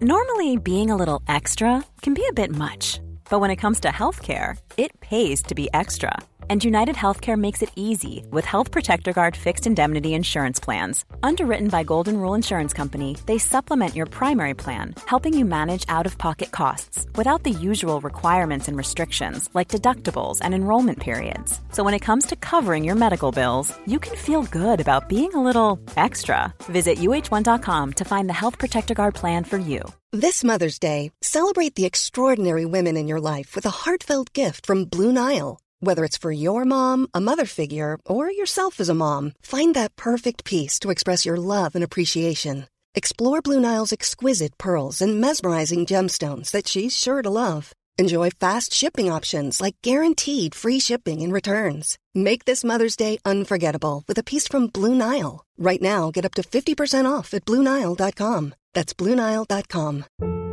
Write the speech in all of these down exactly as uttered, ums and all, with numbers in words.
Normally, being a little extra can be a bit much, but when it comes to healthcare, it pays to be extra. And United Healthcare makes it easy with Health Protector Guard fixed indemnity insurance plans. Underwritten by Golden Rule Insurance Company, they supplement your primary plan, helping you manage out-of-pocket costs without the usual requirements and restrictions like deductibles and enrollment periods. So when it comes to covering your medical bills, you can feel good about being a little extra. Visit U H one dot com to find the Health Protector Guard plan for you. This Mother's Day, celebrate the extraordinary women in your life with a heartfelt gift from Blue Nile. Whether it's for your mom, a mother figure, or yourself as a mom, find that perfect piece to express your love and appreciation. Explore Blue Nile's exquisite pearls and mesmerizing gemstones that she's sure to love. Enjoy fast shipping options like guaranteed free shipping and returns. Make this Mother's Day unforgettable with a piece from Blue Nile. Right now, get up to fifty percent off at Blue Nile dot com. That's Blue Nile dot com.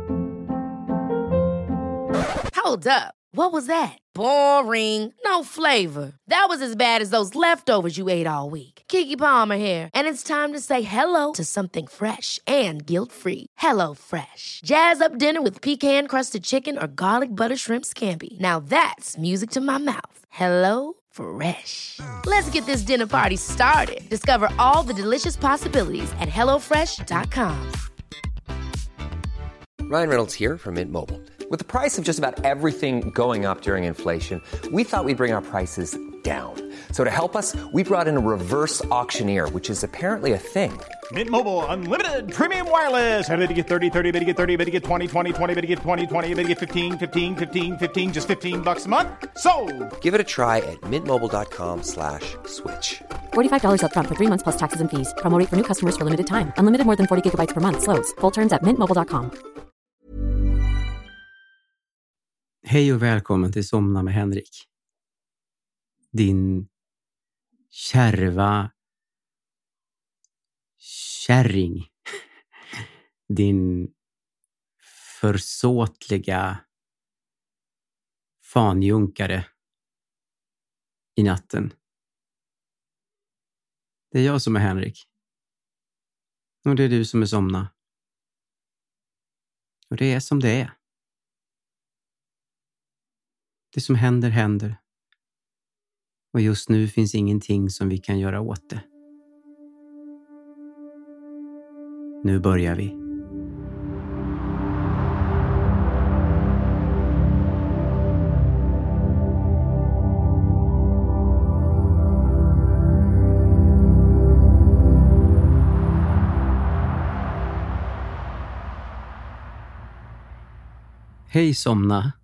Hold up. What was that? Boring. No flavor. That was as bad as those leftovers you ate all week. Keke Palmer here, and it's time to say hello to something fresh and guilt-free. Hello Fresh. Jazz up dinner with pecan-crusted chicken or garlic butter shrimp scampi. Now that's music to my mouth. Hello Fresh. Let's get this dinner party started. Discover all the delicious possibilities at hello fresh dot com. Ryan Reynolds here from Mint Mobile. With the price of just about everything going up during inflation, we thought we'd bring our prices down. So to help us, we brought in a reverse auctioneer, which is apparently a thing. Mint Mobile Unlimited Premium Wireless. How to get thirty, thirty, how to get thirty, how to get twenty, twenty, twenty, how to get twenty, twenty, how to get fifteen, fifteen, fifteen, fifteen, just fifteen bucks a month? Sold! Give it a try at mintmobile.com slash switch. forty-five dollars up front for three months plus taxes and fees. Promo rate for new customers for limited time. Unlimited more than forty gigabytes per month. Slows full terms at mint mobile dot com. Hej och välkommen till Somna med Henrik. Din kärva kärring. Din försåtliga fanjunkare i natten. Det är jag som är Henrik. Och det är du som är Somna. Och det är som det är. Det som händer, händer. Och just nu finns ingenting som vi kan göra åt det. Nu börjar vi. Hej Somna.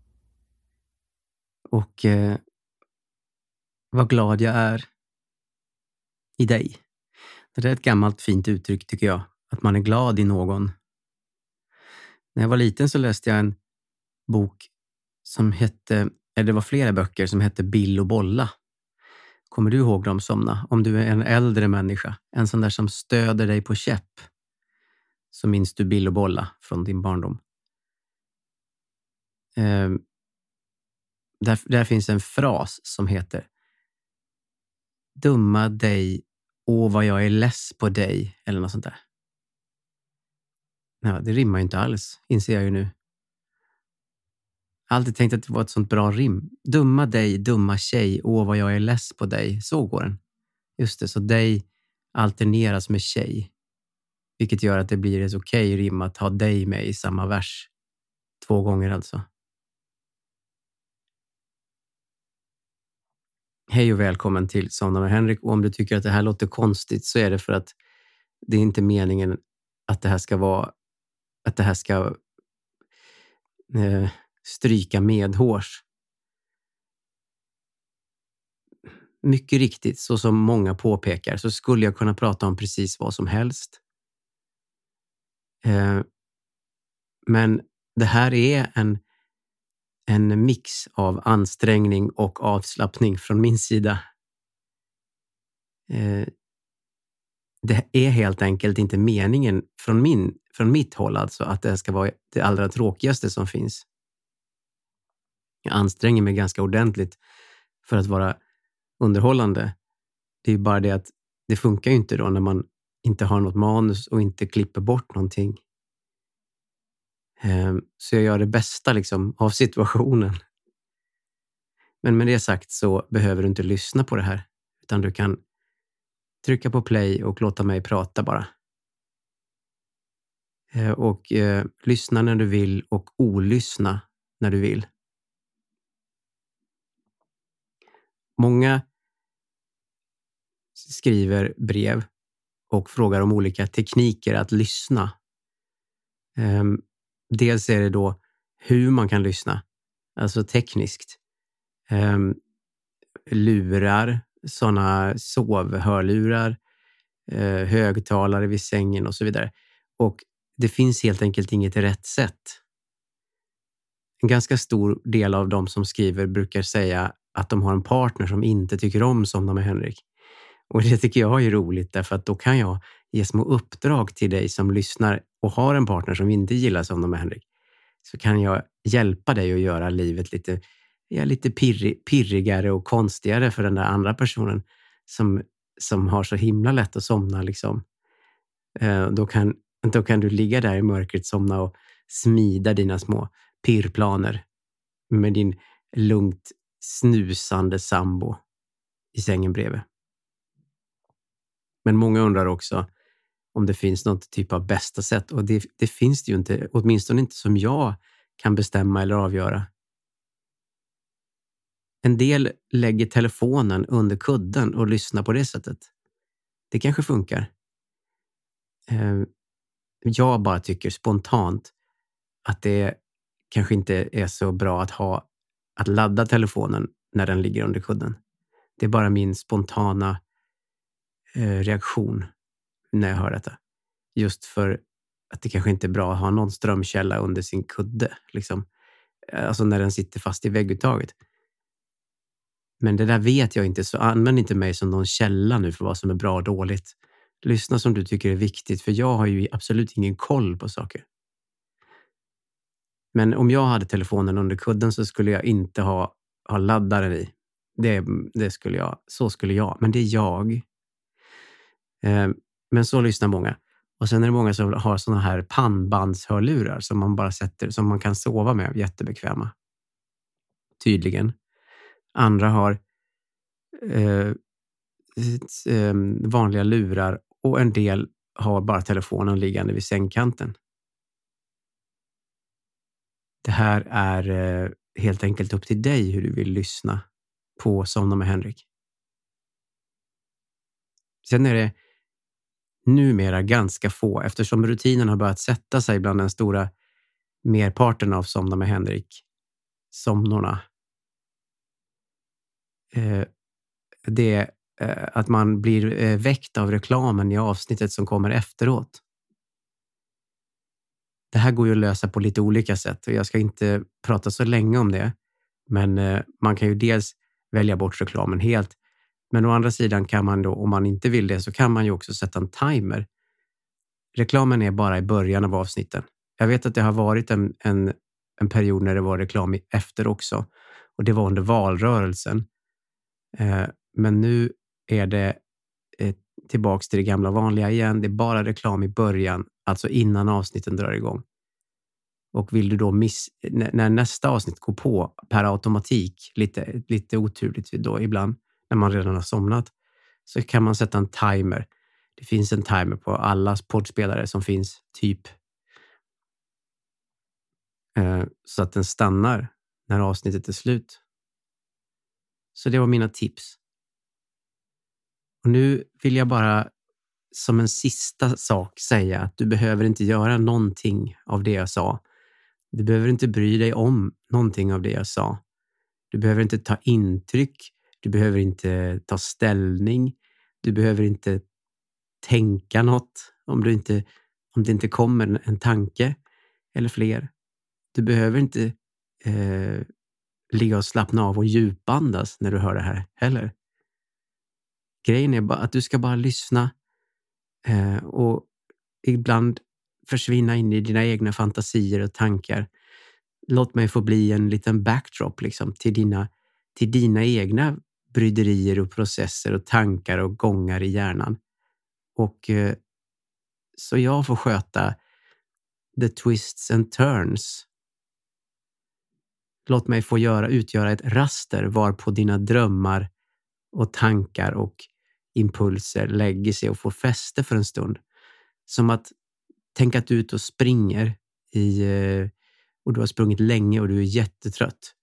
Och eh, vad glad jag är i dig. Det är ett gammalt fint uttryck tycker jag. Att man är glad i någon. När jag var liten så läste jag en bok som hette, eller det var flera böcker som hette Bill och Bolla. Kommer du ihåg dem Somna? Om du är en äldre människa. En sån där som stöder dig på käpp. Så minns du Bill och Bolla från din barndom. Eh, Där, där finns en fras som heter dumma dig, åh vad jag är less på dig, eller något sånt där. Ja, det rimmar ju inte alls, inser jag ju nu. Jag har alltid tänkt att det var ett sånt bra rim. Dumma dig, dumma tjej, åh vad jag är less på dig. Så går den. Just det, så dig alterneras med tjej. Vilket gör att det blir ett okej rim att ha dig med i samma vers. Två gånger alltså. Hej och välkommen till Somna med Henrik. Och om du tycker att det här låter konstigt så är det för att det är inte meningen att det här ska vara att det här ska eh, stryka medhårs. Mycket riktigt, så som många påpekar, så skulle jag kunna prata om precis vad som helst. Eh, men det här är en En mix av ansträngning och avslappning från min sida. Eh, det är helt enkelt inte meningen från, min, från mitt håll alltså att det ska vara det allra tråkigaste som finns. Jag anstränger mig ganska ordentligt för att vara underhållande. Det är bara det att det funkar ju inte då när man inte har något manus och inte klipper bort någonting. Eh, så jag gör det bästa liksom, av situationen. Men med det sagt så behöver du inte lyssna på det här. Utan du kan trycka på play och låta mig prata bara. Eh, och eh, lyssna när du vill och olyssna när du vill. Många skriver brev och frågar om olika tekniker att lyssna. Eh, dels är det då hur man kan lyssna, alltså tekniskt. Eh, lurar, sådana sovhörlurar, eh, högtalare vid sängen och så vidare. Och det finns helt enkelt inget rätt sätt. En ganska stor del av de som skriver brukar säga att de har en partner som inte tycker om Somna med Henrik. Och det tycker jag är roligt, därför att då kan jag ge små uppdrag till dig som lyssnar och har en partner som inte gillar Somna med Henrik. Så kan jag hjälpa dig att göra livet lite, ja, lite pirrig, pirrigare och konstigare för den där andra personen som, som har så himla lätt att somna. Liksom. Eh, då, kan, då kan du ligga där i mörkret, somna och smida dina små pirrplaner med din lugnt snusande sambo i sängen bredvid. Men många undrar också om det finns något typ av bästa sätt. Och det, det finns det ju inte, åtminstone inte som jag kan bestämma eller avgöra. En del lägger telefonen under kudden och lyssnar på det sättet. Det kanske funkar. Jag bara tycker spontant att det kanske inte är så bra att ha att ladda telefonen när den ligger under kudden. Det är bara min spontana eh, reaktion när jag hör detta. Just för att det kanske inte är bra att ha någon strömkälla under sin kudde. Liksom. Alltså när den sitter fast i vägguttaget. Men det där vet jag inte, så använd inte mig som någon källa nu för vad som är bra och dåligt. Lyssna som du tycker är viktigt, för jag har ju absolut ingen koll på saker. Men om jag hade telefonen under kudden så skulle jag inte ha, ha laddaren i. Det, det skulle jag, så skulle jag, men det är jag. Eh, men så lyssnar många. Och sen är det många som har såna här pannbandshörlurar som man bara sätter, som man kan sova med, jättebekväma. Tydligen. Andra har eh, eh, vanliga lurar och en del har bara telefonen liggande vid sängkanten. Det här är eh, helt enkelt upp till dig hur du vill lyssna på Somna med Henrik. Sen är det numera ganska få, eftersom rutinen har börjat sätta sig bland den stora merparten av Somna med Henrik somnorna. Eh, det är eh, att man blir eh, väckt av reklamen i avsnittet som kommer efteråt. Det här går ju att lösa på lite olika sätt och jag ska inte prata så länge om det. Men eh, man kan ju dels välja bort reklamen helt. Men å andra sidan kan man då, om man inte vill det, så kan man ju också sätta en timer. Reklamen är bara i början av avsnitten. Jag vet att det har varit en, en, en period när det var reklam efter också. Och det var under valrörelsen. Eh, men nu är det eh, tillbaks till det gamla vanliga igen. Det är bara reklam i början, alltså innan avsnitten drar igång. Och vill du då miss, n- när nästa avsnitt går på per automatik, lite, lite oturligt då ibland, när man redan har somnat, så kan man sätta en timer. Det finns en timer på alla poddspelare som finns, typ. Eh, så att den stannar när avsnittet är slut. Så det var mina tips. Och nu vill jag bara som en sista sak säga att du behöver inte göra någonting av det jag sa. Du behöver inte bry dig om någonting av det jag sa. Du behöver inte ta intryck. Du behöver inte ta ställning. Du behöver inte tänka något om, du inte, om det inte kommer en tanke eller fler. Du behöver inte eh, ligga och slappna av och djupandas när du hör det här heller. Grejen är bara att du ska bara lyssna eh, och ibland försvinna in i dina egna fantasier och tankar. Låt mig få bli en liten backdrop liksom, till, dina, till dina egna bryderier och processer och tankar och gångar i hjärnan. Och eh, så jag får sköta the twists and turns. Låt mig få göra, utgöra ett raster varpå dina drömmar och tankar och impulser lägger sig och får fäste för en stund. Som att tänka att du är ute och springer i, och du har sprungit länge och du är jättetrött.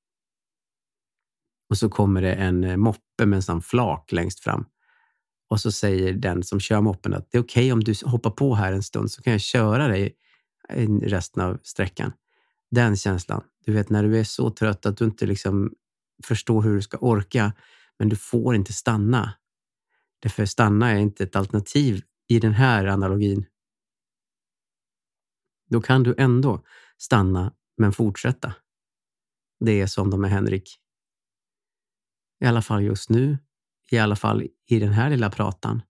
Och så kommer det en moppe med en sån flak längst fram. Och så säger den som kör moppen att det är okej om du hoppar på här en stund så kan jag köra dig resten av sträckan. Den känslan. Du vet när du är så trött att du inte liksom förstår hur du ska orka, men du får inte stanna. Därför stanna är inte ett alternativ i den här analogin. Då kan du ändå stanna men fortsätta. Det är som de med Henrik. I alla fall just nu. I alla fall i den här lilla pratan.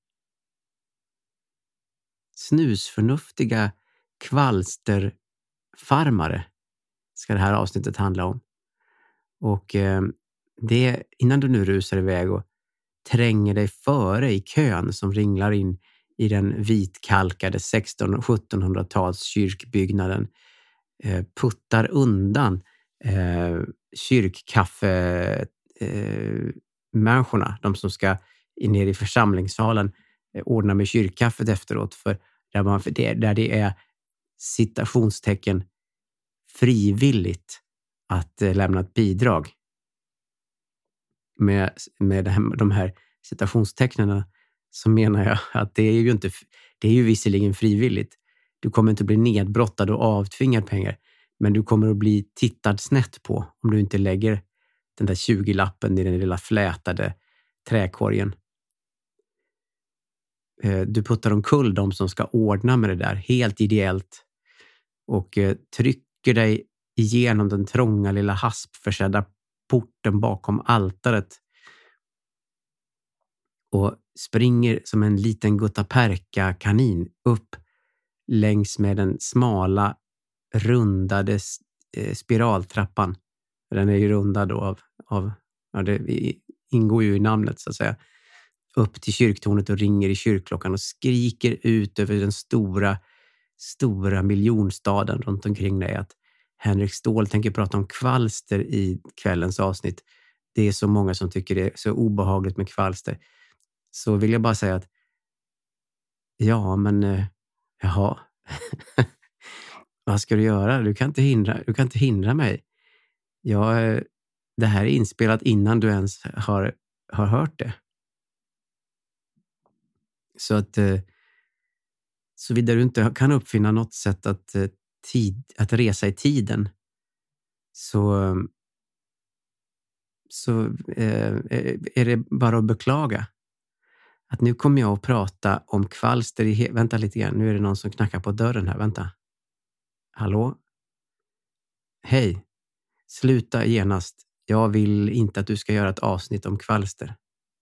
Snusförnuftiga kvalsterfarmare ska det här avsnittet handla om. Och eh, det innan du nu rusar iväg och tränger dig före i kön som ringlar in i den vitkalkade sextonhundra- och sjuttonhundratals kyrkbyggnaden, eh, puttar undan eh, kyrkkaffe eh, människorna, de som ska in ner i församlingssalen, eh, ordna med kyrkkaffet efteråt, för där, man, för det, där det är citationstecken frivilligt att eh, lämna ett bidrag. Med, med det här, de här citationstecknarna så menar jag att det är ju inte, det är ju visserligen frivilligt. Du kommer inte bli nedbrottad och avtvingad pengar, men du kommer att bli tittad snett på om du inte lägger den där tjugo-lappen i den lilla flätade träkorgen. Du puttar omkull de som ska ordna med det där helt ideellt och trycker dig igenom den trånga lilla haspförsedda porten bakom altaret och springer som en liten guttaperka kanin upp längs med den smala rundade spiraltrappan. Den är ju rundad då av, av ja, det ingår ju i namnet så att säga, upp till kyrktornet och ringer i kyrkklockan och skriker ut över den stora stora miljonstaden runt omkring dig att Henrik Ståhl tänker prata om kvalster i kvällens avsnitt. Det är så många som tycker det är så obehagligt med kvalster. Så vill jag bara säga att ja, men eh, jaha. Vad ska du göra? Du kan inte hindra, du kan inte hindra mig. Jag, det här är inspelat innan du ens har, har hört det. Så att eh, såvida du inte kan uppfinna något sätt att eh, Tid, att resa i tiden så, så eh, är det bara att beklaga att nu kommer jag att prata om kvalster i... He- vänta lite grann, nu är det någon som knackar på dörren här, vänta. Hallå? Hej, sluta genast. Jag vill inte att du ska göra ett avsnitt om kvalster.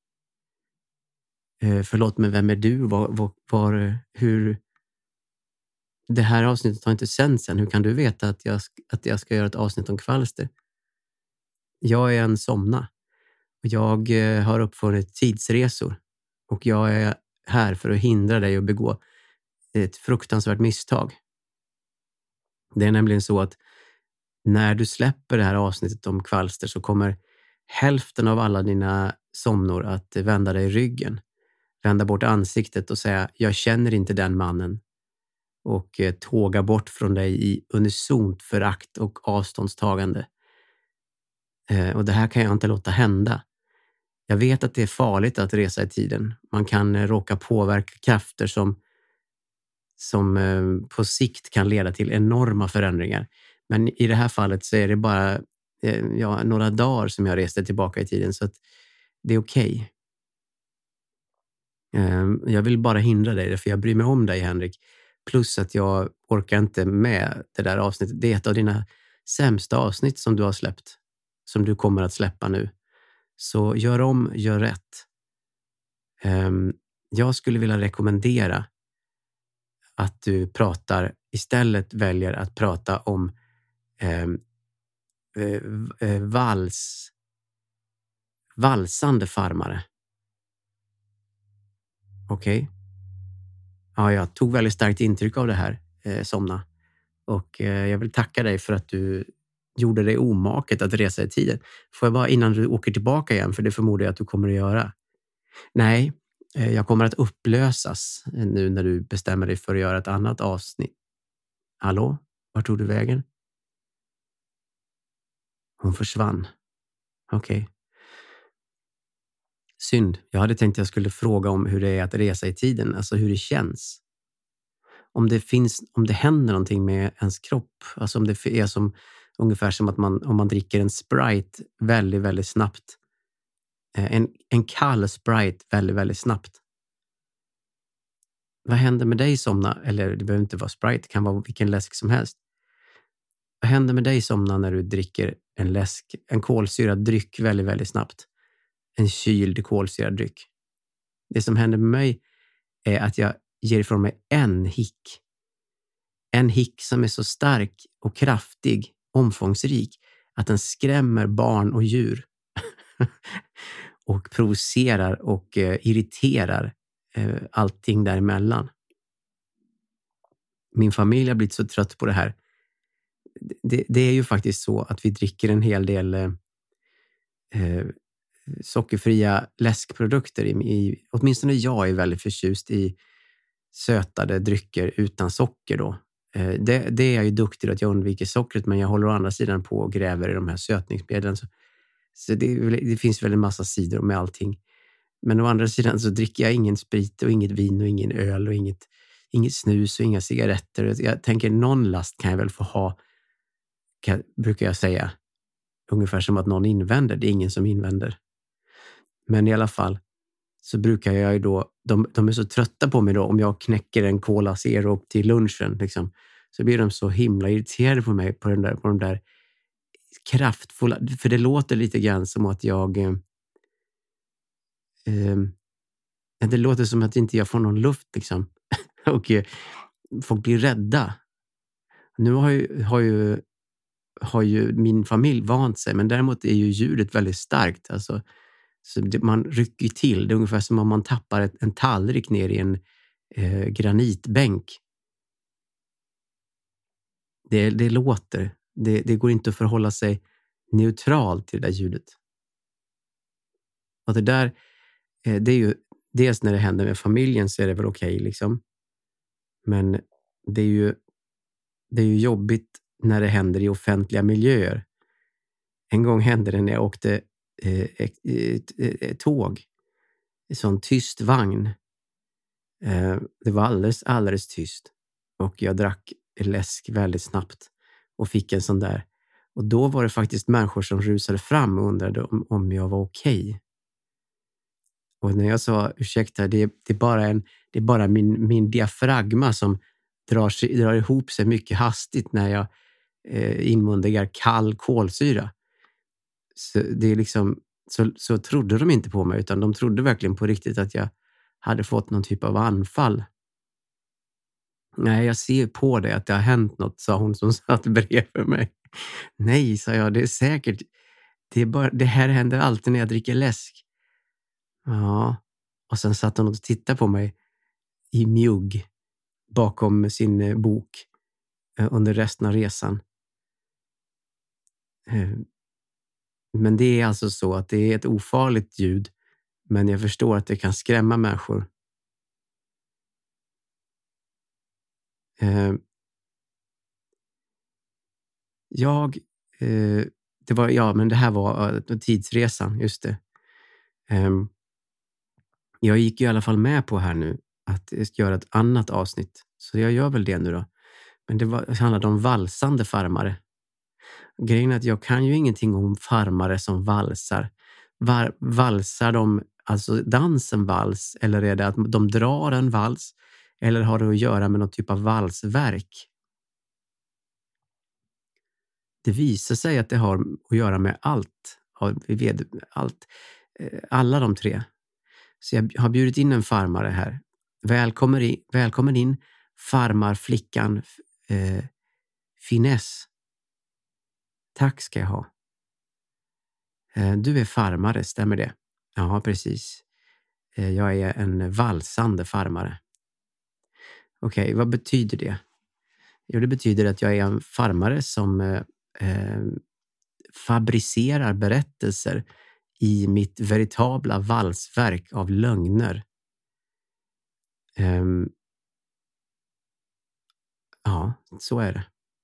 Eh, förlåt, men vem är du? Var, var, var, hur... Det här avsnittet har inte sänts än. Hur kan du veta att jag, att jag ska göra ett avsnitt om kvalster? Jag är en somna. Jag eh, har uppfunnit tidsresor. Och jag är här för att hindra dig att begå ett fruktansvärt misstag. Det är nämligen så att när du släpper det här avsnittet om kvalster så kommer hälften av alla dina somnor att vända dig ryggen. Vända bort ansiktet och säga, jag känner inte den mannen. Och eh, tåga bort från dig i unisont förakt och avståndstagande. Eh, och det här kan jag inte låta hända. Jag vet att det är farligt att resa i tiden. Man kan eh, råka påverka krafter som, som eh, på sikt kan leda till enorma förändringar. Men i det här fallet så är det bara eh, ja, några dagar som jag reste tillbaka i tiden. Så att det är okej. Okay. Eh, jag vill bara hindra dig, för jag bryr mig om dig, Henrik. Plus att jag orkar inte med det där avsnittet. Det är ett av dina sämsta avsnitt som du har släppt. Som du kommer att släppa nu. Så gör om, gör rätt. Um, jag skulle vilja rekommendera att du pratar, istället väljer att prata om um, uh, vals, valsande farmare. Okej? Okay? Ja, jag tog väldigt starkt intryck av det här, eh, somna. Och eh, jag vill tacka dig för att du gjorde dig omaket att resa i tiden. Får jag bara innan du åker tillbaka igen, för det förmodar jag att du kommer att göra. Nej, eh, jag kommer att upplösas nu när du bestämmer dig för att göra ett annat avsnitt. Hallå? Vart tog du vägen? Hon försvann. Okej. Okay. Synd. Jag hade tänkt att jag skulle fråga om hur det är att resa i tiden. Alltså hur det känns. Om det finns, om det händer någonting med ens kropp. Alltså om det är som, ungefär som att man, om man dricker en Sprite väldigt, väldigt snabbt. En, en kall Sprite väldigt, väldigt snabbt. Vad händer med dig somna? Eller det behöver inte vara Sprite, det kan vara vilken läsk som helst. Vad händer med dig somna när du dricker en läsk, en kolsyrad dryck väldigt, väldigt snabbt? En kyld kolsyrad dryck. Det som händer med mig är att jag ger ifrån mig en hick. En hick som är så stark och kraftig, omfångsrik, att den skrämmer barn och djur. Och provocerar och eh, irriterar eh, allting däremellan. Min familj har blivit så trött på det här. Det, det är ju faktiskt så att vi dricker en hel del eh, eh, sockerfria läskprodukter. I, i, åtminstone jag är väldigt förtjust i sötade drycker utan socker då. Eh, det, det är jag ju duktig att jag undviker sockret, men jag håller å andra sidan på och gräver i de här sötningsmedlen. Så, så det, det finns väl en massa sidor med allting. Men å andra sidan så dricker jag ingen sprit och inget vin och ingen öl och inget, inget snus och inga cigaretter. Jag tänker någon last kan jag väl få ha, kan, brukar jag säga. Ungefär som att någon invänder. Det är ingen som invänder. Men i alla fall så brukar jag ju då, de, de är så trötta på mig då om jag knäcker en Cola Zero till lunchen liksom, så blir de så himla irriterade på mig på, den där, på de där kraftfulla, för det låter lite grann som att jag eh, eh, det låter som att inte jag får någon luft liksom. Och eh, folk blir rädda. Nu har ju, har ju har ju min familj vant sig, men däremot är ju ljudet väldigt starkt. Alltså, så det, man rycker till. Det är ungefär som om man tappar ett, en tallrik ner i en eh, granitbänk. Det, det låter. Det, det går inte att förhålla sig neutral till det där ljudet. Och det där, eh, det är ju dels när det händer med familjen så är det väl okej okay, liksom. Men det är ju det är ju jobbigt när det händer i offentliga miljöer. En gång hände det när jag åkte eh, ett, ett, ett tåg. En sån tyst vagn. Eh, det var alldeles, alldeles tyst. Och jag drack läsk väldigt snabbt. Och fick en sån där. Och då var det faktiskt människor som rusade fram och undrade om, om jag var okej. Okay. Och när jag sa, ursäkta, det, det är bara, en, det är bara min, min diafragma som drar, sig, drar ihop sig mycket hastigt när jag eh, inmundigar kall kolsyra. Så, det är liksom, så, så trodde de inte på mig, utan de trodde verkligen på riktigt att jag hade fått någon typ av anfall. Nej, jag ser på det att det har hänt något, sa hon som satt bredvid mig. Nej, sa jag, det är säkert. Det, är bara, det här händer alltid när jag dricker läsk. Ja, och sen satt hon och tittade på mig i mjugg bakom sin bok under resten av resan. Men det är alltså så att det är ett ofarligt ljud, men jag förstår att det kan skrämma människor. Jag, det var, ja men det här var tidsresan, just det. Jag gick ju i alla fall med på här nu att göra ett annat avsnitt. Så jag gör väl det nu då. Men det, var, det handlade om valsande farmare. Grejen är att jag kan ju ingenting om farmare som valsar. Var, valsar de, alltså dansen vals? Eller är det att de drar en vals? Eller har det att göra med någon typ av valsverk? Det visar sig att det har att göra med allt. Vi vet allt. Alla de tre. Så jag har bjudit in en farmare här. Välkommen in, välkommen in farmarflickan eh, Finess. Tack ska jag ha. Eh, du är farmare, stämmer det? Ja, precis. Eh, jag är en valsande farmare. Okej, okay, vad betyder det? Jo, det betyder att jag är en farmare som eh, fabricerar berättelser i mitt veritabla valsverk av lögner. Um, ja, så är det.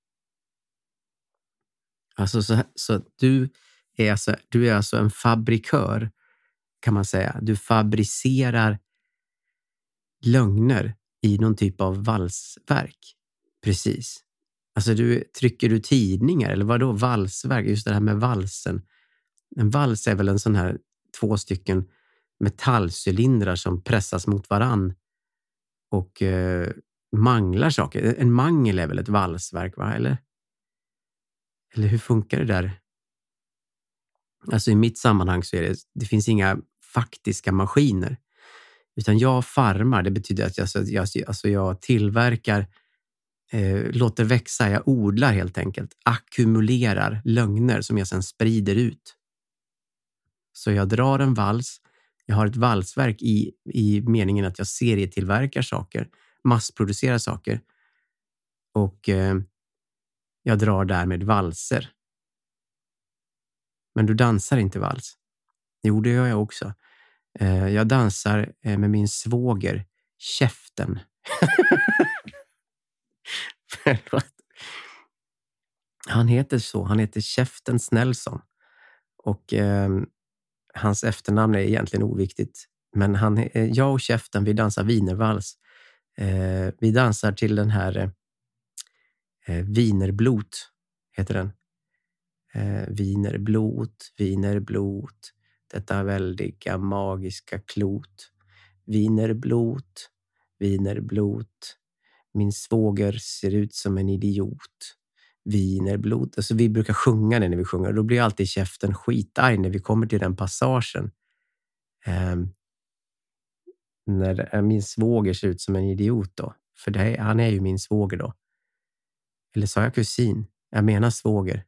Alltså så, så du är alltså, du är alltså en fabrikör, kan man säga. Du fabricerar lögner i någon typ av valsverk. Precis. Alltså du, trycker du tidningar eller vad då valsverk? Just det här med valsen. En vals är väl en sån här två stycken metallcylindrar som pressas mot varann och eh, manglar saker. En mangel är väl ett valsverk, va? Eller? Eller hur funkar det där? Alltså i mitt sammanhang så är det, det finns inga faktiska maskiner. Utan jag farmar, det betyder att jag, jag, alltså jag tillverkar, eh, låter växa, jag odlar helt enkelt. Ackumulerar lögner som jag sedan sprider ut. Så jag drar en vals, jag har ett valsverk i, i meningen att jag serietillverkar saker, massproducerar saker. Och eh, jag drar därmed valser. Men du dansar inte vals. Jo, det gör jag också. Eh, jag dansar eh, med min svåger, Käften. Han heter så, han heter Käften Snällson. Och eh, hans efternamn är egentligen oviktigt. Men han, eh, jag och Käften, vi dansar wienervals. Eh, vi dansar till den här eh, Wienerblot, heter den. Eh, Wienerblot, Wienerblot, detta väldiga magiska klot. Wienerblot, Wienerblot, min svåger ser ut som en idiot. Wienerblot, alltså vi brukar sjunga det när vi sjunger. Då blir alltid Käften skitarg när vi kommer till den passagen. Eh, när min svåger ser ut som en idiot då. För det, han är ju min svåger då. Eller sa jag kusin? Jag menar svåger.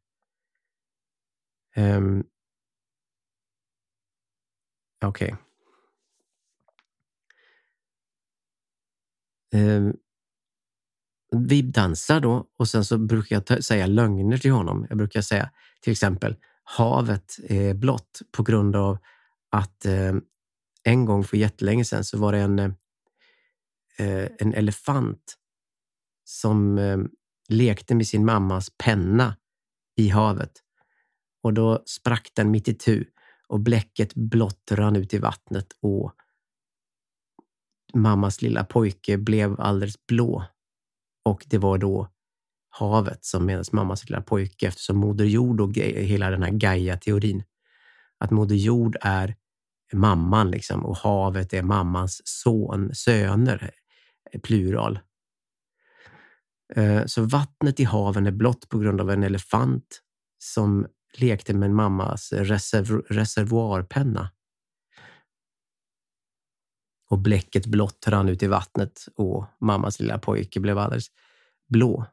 Um, Okej. Okay. Um, vi dansar då och sen så brukar jag ta, säga lögner till honom. Jag brukar säga till exempel havet är blått på grund av att um, en gång för jättelänge sedan så var det en, uh, en elefant som um, lekte med sin mammas penna i havet. Och då sprack den mitt i tu och bläcket blått rann ut i vattnet och mammas lilla pojke blev alldeles blå. Och det var då havet som menades mammas lilla pojke, eftersom Moder Jord och hela den här Gaia-teorin. Att Moder Jord är mamman liksom och havet är mammans son, söner, plural. Så vattnet i haven är blått på grund av en elefant som lekte med en mammas reserv- reservoarpenna. Och bläcket blått rann ut i vattnet och mammas lilla pojke blev alldeles blå.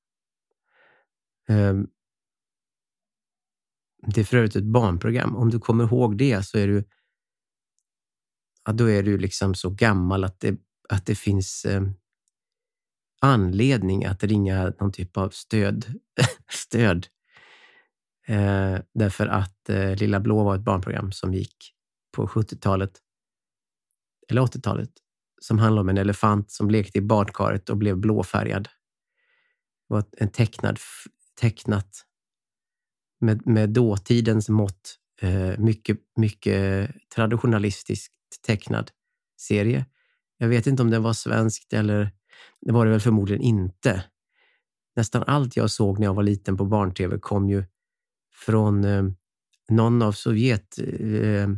Um, det är för övrigt ett barnprogram. Om du kommer ihåg det så är du, ja, då är du liksom så gammal att det, att det finns um, anledning att ringa någon typ av stöd. stöd. Eh, därför att eh, Lilla Blå var ett barnprogram som gick på sjuttiotalet eller åttiotalet som handlade om en elefant som lekte i badkaret och blev blåfärgad. Det var en tecknad, tecknat med, med dåtidens mått eh, mycket, mycket traditionalistiskt tecknad serie. Jag vet inte om den var svenskt eller det var det väl förmodligen inte. Nästan allt jag såg när jag var liten på barn-tv kom ju från eh, någon av Sovjet eh,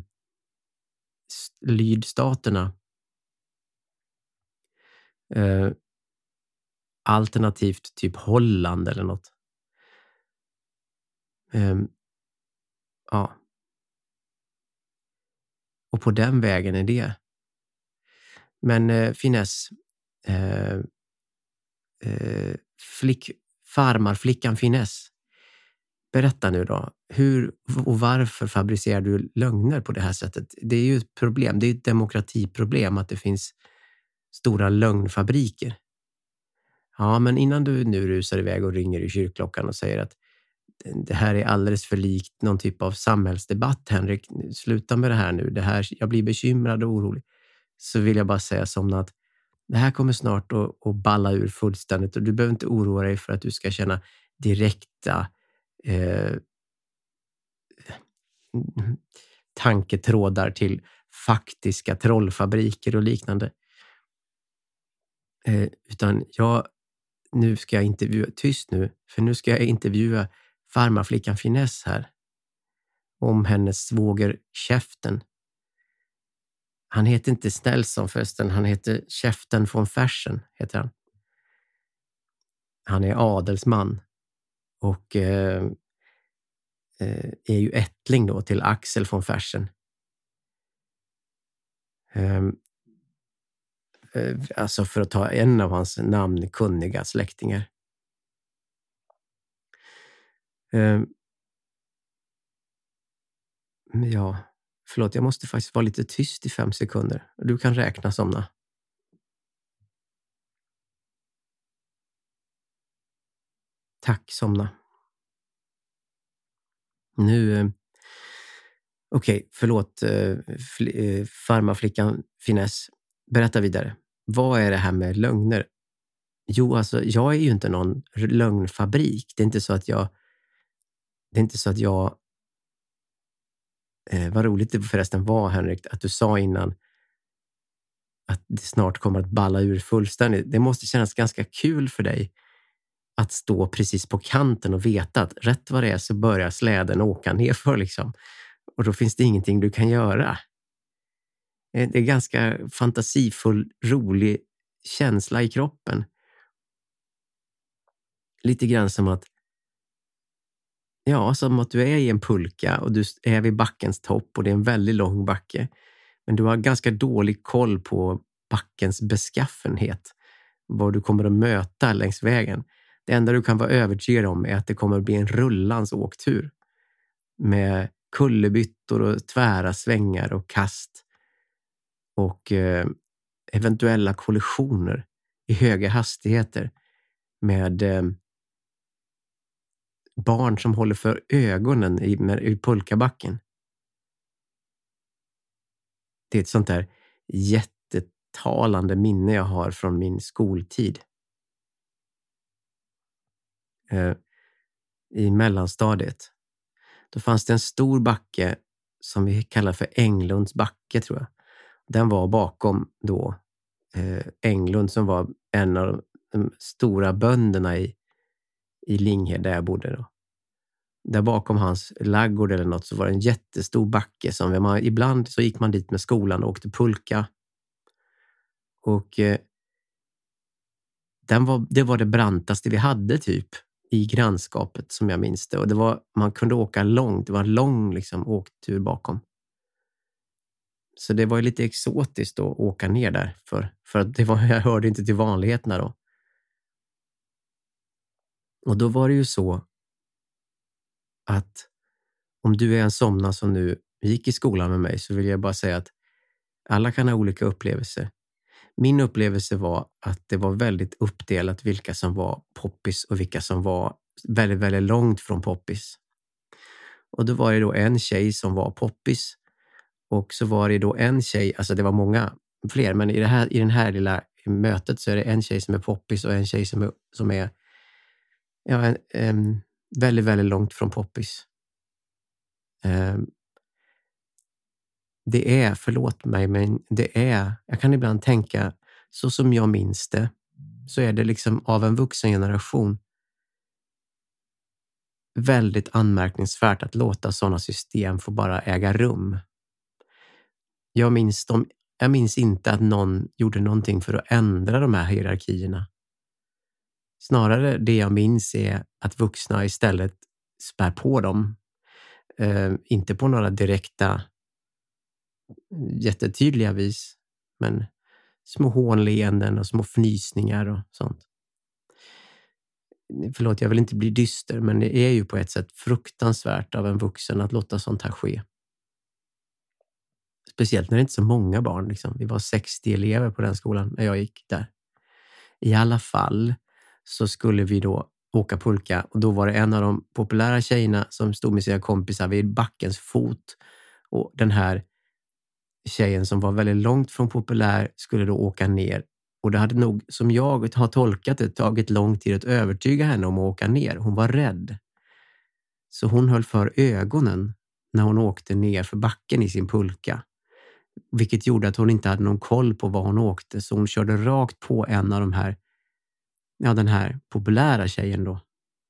lydstaterna. Eh, alternativt typ Holland eller något. Eh, ja. Och på den vägen är det. Men eh, finess eh, eh, flick, farmarflickan finess. Berätta nu då, hur och varför fabricerar du lögner på det här sättet? Det är ju ett problem, det är ett demokratiproblem att det finns stora lögnfabriker. Ja, men innan du nu rusar iväg och ringer i kyrkklockan och säger att det här är alldeles för likt någon typ av samhällsdebatt, Henrik. Sluta med det här nu. Det här, jag blir bekymrad och orolig. Så vill jag bara säga som att det här kommer snart att, att balla ur fullständigt och du behöver inte oroa dig för att du ska känna direkta eh, tanketrådar till faktiska trollfabriker och liknande. Eh, utan jag, nu ska jag intervjua, tyst nu, för nu ska jag intervjua farmarflickan Finess här. Om hennes svåger Käften. Han heter inte Snällson förresten, han heter Käften von Fersen, heter han. Han är adelsman och eh, eh, är ju ättling då till Axel von Fersen. Eh, eh, alltså för att ta en av hans namnkunniga släktingar. Eh, ja, förlåt, jag måste faktiskt vara lite tyst i fem sekunder. Du kan räkna, somna. Tack, somna. Nu, eh, okej, okay, förlåt, eh, fl- eh, farmarflickan Finess. Berätta vidare. Vad är det här med lögner? Jo, alltså, jag är ju inte någon lögnfabrik. Det är inte så att jag... Det är inte så att jag... Eh, vad roligt det förresten var, Henrik, att du sa innan att det snart kommer att balla ur fullständigt. Det måste kännas ganska kul för dig att stå precis på kanten och veta att rätt vad det är så börjar släden åka nerför liksom. Och då finns det ingenting du kan göra. Det är ganska fantasifull, rolig känsla i kroppen. Lite grann som att ja, som att du är i en pulka och du är vid backens topp och det är en väldigt lång backe. Men du har ganska dålig koll på backens beskaffenhet. Vad du kommer att möta längs vägen. Det enda du kan vara övertygad om är att det kommer att bli en rullans åktur. Med kullerbyttor och tvära svängar och kast. Och eh, eventuella kollisioner i höga hastigheter. Med eh, barn som håller för ögonen i, med, i pulkabacken. Det är ett sånt där jättetalande minne jag har från min skoltid. Eh, I mellanstadiet. Då fanns det en stor backe som vi kallar för Englunds backe, tror jag. Den var bakom då eh, Englund som var en av de stora bönderna i, i Linghed där jag bodde då. Där bakom hans laggård eller något så var det en jättestor backe som man, ibland så gick man dit med skolan och åkte pulka. Och eh, den var, det var det brantaste vi hade typ i grannskapet som jag minns det. Och det var, man kunde åka långt, det var en lång liksom, åktur bakom. Så det var ju lite exotiskt att åka ner där för, för att det var, jag hörde inte till vanligheterna då. Och då var det ju så att om du är en somna som nu gick i skolan med mig så vill jag bara säga att alla kan ha olika upplevelser. Min upplevelse var att det var väldigt uppdelat vilka som var poppis och vilka som var väldigt, väldigt långt från poppis. Och då var det då en tjej som var poppis och så var det då en tjej, alltså det var många fler, men i det här, i den här lilla mötet så är det en tjej som är poppis och en tjej som är, som är ja, en, en, väldigt, väldigt långt från poppis. Um, det är, förlåt mig, men det är, jag kan ibland tänka, så som jag minns det, så är det liksom av en vuxen generation väldigt anmärkningsvärt att låta sådana system få bara äga rum. Jag minns, dem, jag minns inte att någon gjorde någonting för att ändra de här hierarkierna. Snarare det jag minns är att vuxna istället spär på dem. Uh, inte på några direkta jättetydliga vis, men små hånleenden och små fnysningar och sånt. Förlåt, jag vill inte bli dyster, men det är ju på ett sätt fruktansvärt av en vuxen att låta sånt här ske. Speciellt när det inte är så många barn. Liksom. Vi var sextio elever på den skolan när jag gick där. I alla fall så skulle vi då åka pulka. Och då var det en av de populära tjejerna som stod med sina kompisar vid backens fot. Och den här tjejen som var väldigt långt från populär skulle då åka ner. Och det hade nog, som jag har tolkat det, tagit lång tid att övertyga henne om att åka ner. Hon var rädd. Så hon höll för ögonen när hon åkte ner för backen i sin pulka. Vilket gjorde att hon inte hade någon koll på vad hon åkte. Så hon körde rakt på en av de här, ja, den här populära tjejen då.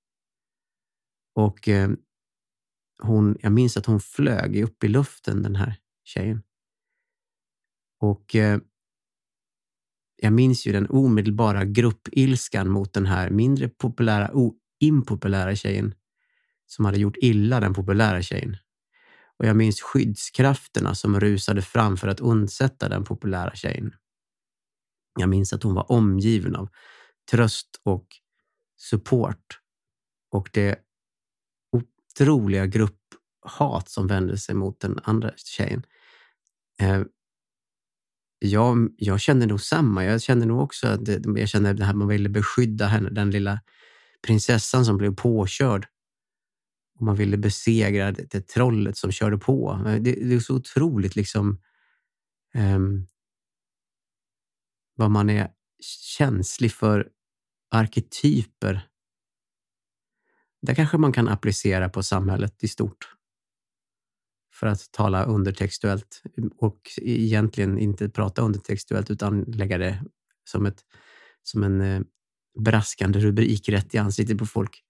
Och eh, hon, jag minns att hon flög upp i luften, den här tjejen. Och eh, jag minns ju den omedelbara gruppilskan mot den här mindre populära, o, impopulära tjejen som hade gjort illa den populära tjejen. Och jag minns skyddskrafterna som rusade fram för att undsätta den populära tjejen. Jag minns att hon var omgiven av tröst och support. Och det otroliga grupphat som vände sig mot den andra tjejen. Eh, jag, jag kände nog samma. Jag kände nog också att det, jag kände det här, man ville beskydda henne, den lilla prinsessan som blev påkörd. Och man ville besegra det, det trollet som körde på. Det, det är så otroligt liksom um, vad man är känslig för arketyper. Där kanske man kan applicera på samhället i stort. För att tala undertextuellt. Och egentligen inte prata undertextuellt utan lägga det som, ett, som en eh, braskande rubrik rätt i ansiktet på folk.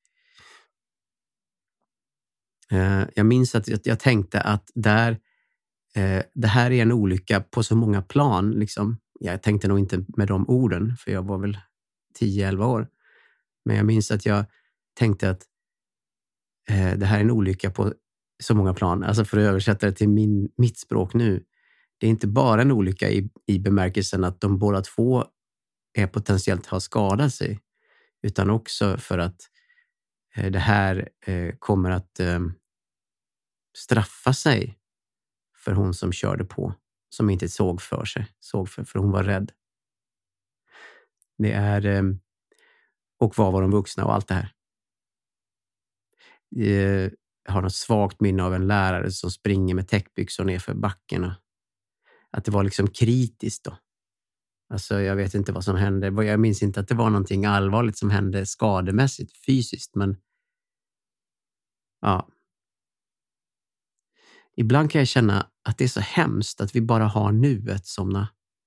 Jag minns att jag tänkte att där, det här är en olycka på så många plan. Liksom. Jag tänkte nog inte med de orden, för jag var väl tio elva år. Men jag minns att jag tänkte att det här är en olycka på så många plan. Alltså för att översätta det till min, mitt språk nu. Det är inte bara en olycka i, i bemärkelsen att de båda två är potentiellt har skadat sig. Utan också för att det här kommer att straffa sig för hon som körde på, som inte såg för sig, såg för, för hon var rädd. Det är, och vad var de vuxna och allt det här. Jag har något svagt minne av en lärare som springer med täckbyxor ner för backen. Och att det var liksom kritiskt då. Alltså jag vet inte vad som hände. Jag minns inte att det var någonting allvarligt som hände skademässigt, fysiskt, men ja. Ibland kan jag känna att det är så hemskt att vi bara har nuet somna.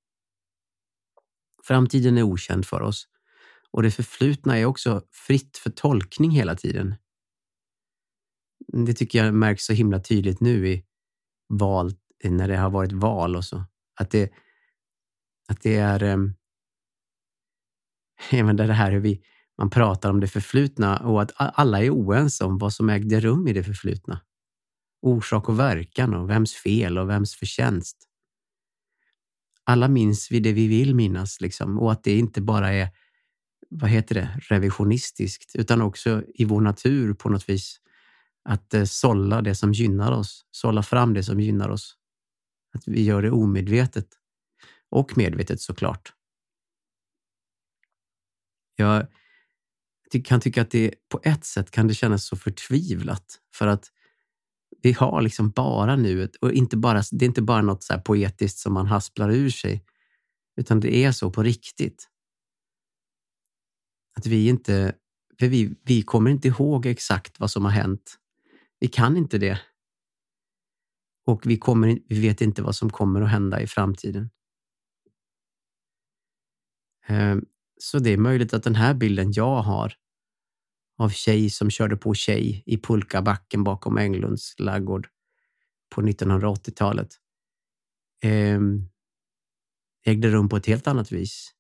Framtiden är okänd för oss. Och det förflutna är också fritt för tolkning hela tiden. Det tycker jag märks så himla tydligt nu i val, när det har varit val och så. Att det, att det är um, även det här hur vi, man pratar om det förflutna och att alla är oense om vad som ägde rum i det förflutna. Orsak och verkan och vems fel och vems förtjänst. Alla minns vi det vi vill minnas liksom, och att det inte bara är, vad heter det, revisionistiskt, utan också i vår natur på något vis att eh, sålla det som gynnar oss, sålla fram det som gynnar oss. Att vi gör det omedvetet och medvetet såklart. Jag ty- kan tycka att det på ett sätt kan det kännas så förtvivlat, för att vi har liksom bara nuet, och inte bara, det är inte bara något så här poetiskt som man hasplar ur sig, utan det är så på riktigt. Att vi inte, för vi, vi kommer inte ihåg exakt vad som har hänt. Vi kan inte det. Och vi, kommer, vi vet inte vad som kommer att hända i framtiden. Så det är möjligt att den här bilden jag har av tjej som körde på tjej i pulkabacken bakom Englunds laggård på nittonhundraåttiotalet eh, ägde rum på ett helt annat vis.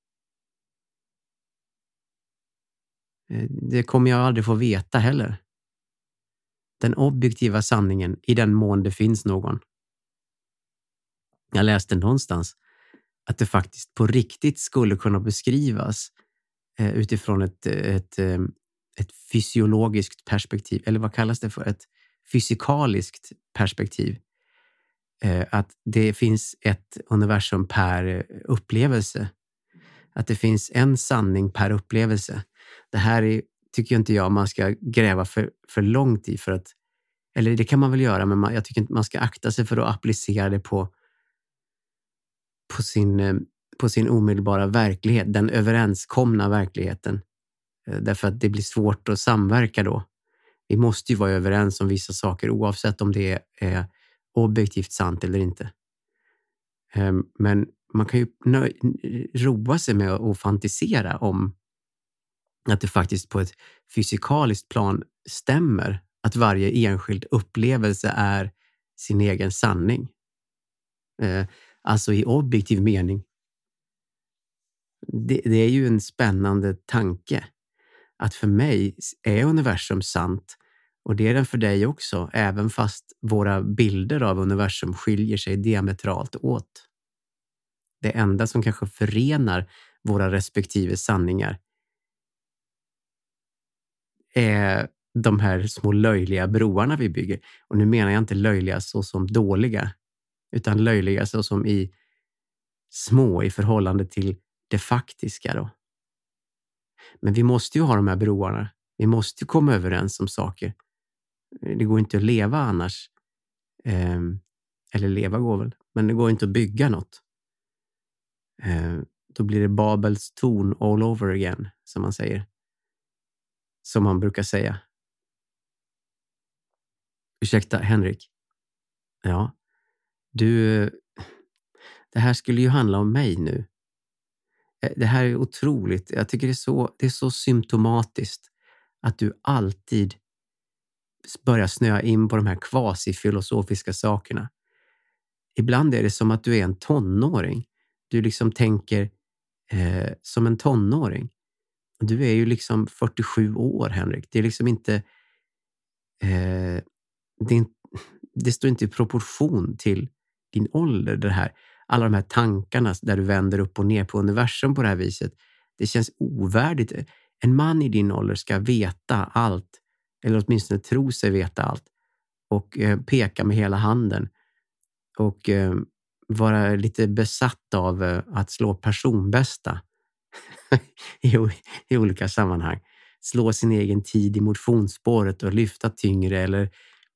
Eh, det kommer jag aldrig få veta heller. Den objektiva sanningen, i den mån det finns någon. Jag läste någonstans att det faktiskt på riktigt skulle kunna beskrivas eh, utifrån ett, ett, ett fysiologiskt perspektiv, eller vad kallas det för? Ett fysikaliskt perspektiv. Eh, att det finns ett universum per upplevelse. Att det finns en sanning per upplevelse. Det här är, tycker inte jag man ska gräva för, för långt i för att, eller det kan man väl göra, men man, jag tycker inte man ska akta sig för att applicera det på, på, sin, på sin omedelbara verklighet, den överenskomna verkligheten. Därför att det blir svårt att samverka då. Vi måste ju vara överens om vissa saker oavsett om det är objektivt sant eller inte. Men man kan ju roa sig med att fantisera om att det faktiskt på ett fysikaliskt plan stämmer att varje enskild upplevelse är sin egen sanning. Alltså i objektiv mening. Det, det är ju en spännande tanke. Att för mig är universum sant och det är den för dig också, även fast våra bilder av universum skiljer sig diametralt åt. Det enda som kanske förenar våra respektive sanningar är de här små löjliga broarna vi bygger. Och nu menar jag inte löjliga så som dåliga, utan löjliga så som i små i förhållande till det faktiska då. Men vi måste ju ha de här broarna. Vi måste ju komma överens om saker. Det går inte att leva annars. Eh, eller leva går väl. Men det går inte att bygga något. Eh, då blir det Babels torn all over again, som man säger. Som man brukar säga. Ursäkta, Henrik. Ja. Du, det här skulle ju handla om mig nu. Det här är otroligt. Jag tycker det är så, det är så symptomatiskt att du alltid börjar snöa in på de här kvasifilosofiska sakerna. Ibland är det som att du är en tonåring. Du liksom tänker eh, som en tonåring. Du är ju liksom fyrtiosju år, Henrik. Det är liksom inte... Eh, det, är, det står inte i proportion till din ålder, det här. Alla de här tankarna där du vänder upp och ner på universum på det här viset. Det känns ovärdigt. En man i din ålder ska veta allt. Eller åtminstone tro sig veta allt. Och eh, peka med hela handen. Och eh, vara lite besatt av eh, att slå personbästa. I, I olika sammanhang. Slå sin egen tid i motionsspåret och lyfta tyngre. Eller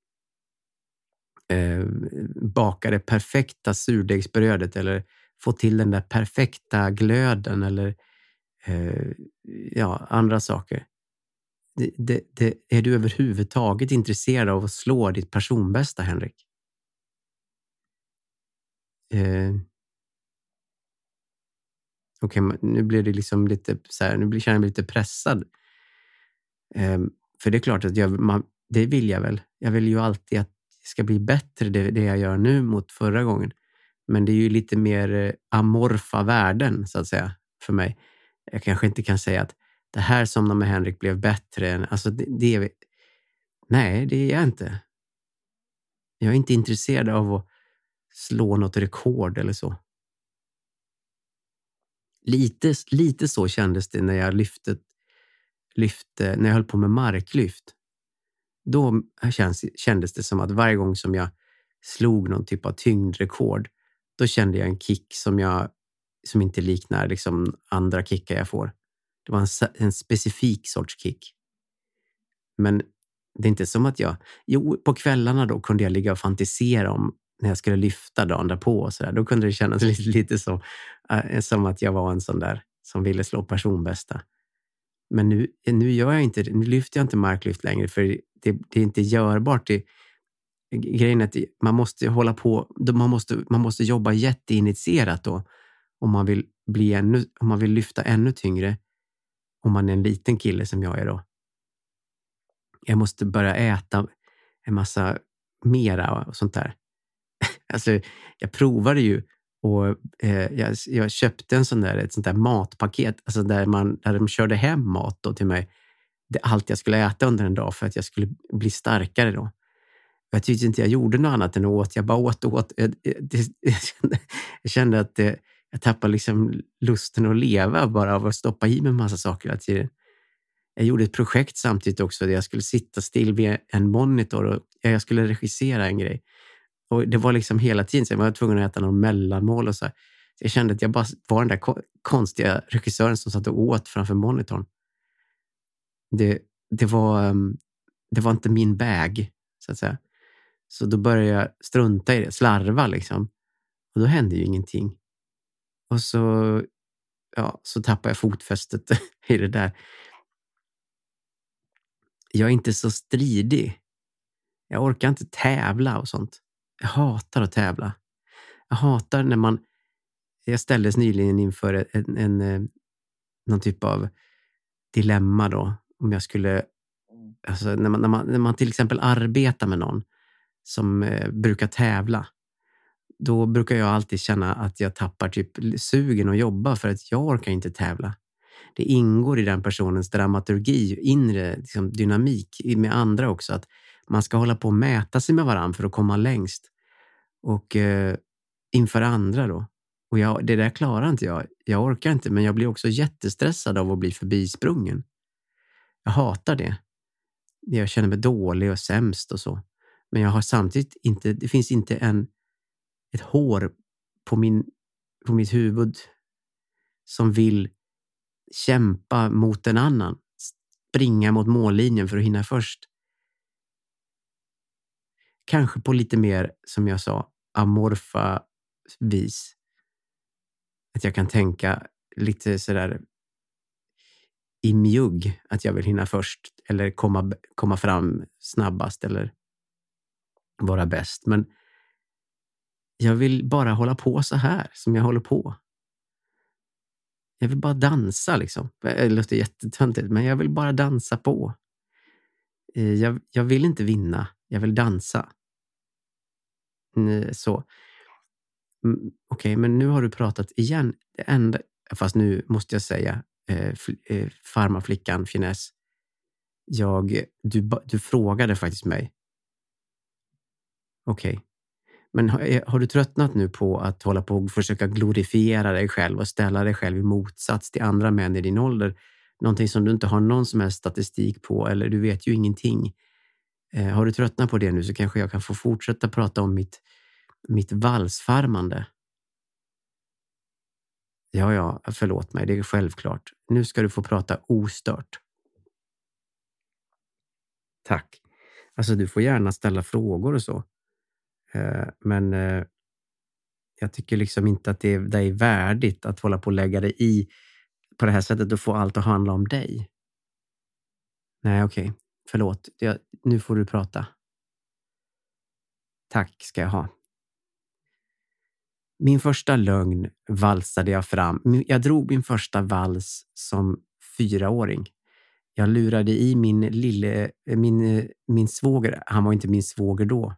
eh, baka det perfekta surdegsbrödet. Eller få till den där perfekta glöden. Eller eh, ja, andra saker. Det, det, det, är du överhuvudtaget intresserad av att slå ditt personbästa, Henrik? Eh, Okej, okay, nu blir det liksom lite så här, nu blir, känner jag mig lite pressad. Eh, för det är klart att jag, man, det vill jag väl. Jag vill ju alltid att det ska bli bättre det, det jag gör nu mot förra gången. Men det är ju lite mer eh, amorfa värden, så att säga, för mig. Jag kanske inte kan säga att det här som med Henrik blev bättre än, alltså det, det är, nej, det är jag inte. Jag är inte intresserad av att slå något rekord eller så. Lite, lite så kändes det när jag lyfte, lyfte, när jag höll på med marklyft. Då känns, kändes det som att varje gång som jag slog någon typ av tyngdrekord, då kände jag en kick som jag, som inte liknar liksom andra kickar jag får. Det var en, en specifik sorts kick. Men det är inte som att jag... Jo, på kvällarna då kunde jag ligga och fantisera om när jag skulle lyfta dagen därpå och sådär. Då kunde det kännas lite, lite som, äh, som att jag var en sån där som ville slå personbästa. Men nu, nu gör jag inte nu lyfter jag inte marklyft längre för det, det är inte görbart. Det, grejen är att man måste hålla på, man måste, man måste jobba jätteinitierat då om man vill bli ännu, om man vill lyfta ännu tyngre. Om man är en liten kille som jag är då. Jag måste börja äta en massa mera och sånt där. Alltså, jag provade ju och eh, jag, jag köpte en sån där, ett sånt där matpaket. Alltså där, man, där de körde hem mat då till mig. Det, allt jag skulle äta under en dag för att jag skulle bli starkare då. Jag tyckte inte jag gjorde något annat än åt. Jag bara åt och åt. Jag, jag, jag, kände, jag kände att det, jag tappade liksom lusten att leva bara av att stoppa i mig en massa saker hela tiden. Jag gjorde ett projekt samtidigt också där jag skulle sitta still vid en monitor och jag skulle regissera en grej. Och det var liksom hela tiden så jag var tvungen att äta någon mellanmål och så. Så jag kände att jag bara var den där konstiga regissören som satt och åt framför monitorn. det, det, var, det var inte min bag, så att säga. Så då började jag strunta i det, slarva liksom. Och då hände ju ingenting. Och så, ja, så tappade jag fotfästet i det där. Jag är inte så stridig. Jag orkar inte tävla och sånt. Jag hatar att tävla. Jag hatar när man... Jag ställdes nyligen inför en, en, en, någon typ av dilemma då. Om jag skulle... Alltså när man, när man, när man till exempel arbetar med någon som eh, brukar tävla. Då brukar jag alltid känna att jag tappar typ sugen att jobba för att jag orkar inte tävla. Det ingår i den personens dramaturgi, inre liksom, dynamik med andra också. Att man ska hålla på och mäta sig med varandra för att komma längst. Och eh, inför andra då. Och jag, det där klarar inte jag. Jag orkar inte, men jag blir också jättestressad av att bli förbisprungen. Jag hatar det. Jag känner mig dålig och sämst och så. Men jag har samtidigt inte, det finns inte en, ett hår på, min, på mitt huvud som vill kämpa mot en annan. Springa mot mållinjen för att hinna först. Kanske på lite mer, som jag sa, amorfa vis. Att jag kan tänka lite sådär i mjugg att jag vill hinna först. Eller komma, komma fram snabbast eller vara bäst. Men jag vill bara hålla på så här som jag håller på. Jag vill bara dansa liksom. Det låter jättetöntigt, men jag vill bara dansa på. Jag, jag vill inte vinna. Jag vill dansa. Så. Okej, okay, men nu har du pratat igen. Det enda, fast nu måste jag säga eh, eh, farmaflickan finess. Jag, du, du frågade faktiskt mig. Okej. Okay. Men har, har du tröttnat nu på att hålla på och försöka glorifiera dig själv och ställa dig själv i motsats till andra män i din ålder? Någonting som du inte har någon som helst statistik på, eller du vet ju ingenting. Eh, har du tröttnat på det nu så kanske jag kan få fortsätta prata om mitt, mitt valsfarmande. Ja, ja, förlåt mig, det är självklart. Nu ska du få prata ostört. Tack. Alltså du får gärna ställa frågor och så. Men eh, jag tycker liksom inte att det är, det är värdigt att hålla på och lägga dig i på det här sättet och få allt att handla om dig. Nej, okej. Okay. Förlåt. Jag, nu får du prata. Tack ska jag ha. Min första lögn valsade jag fram. Jag drog min första vals som fyraåring. Jag lurade i min lille, min, min svåger. Han var inte min svåger då.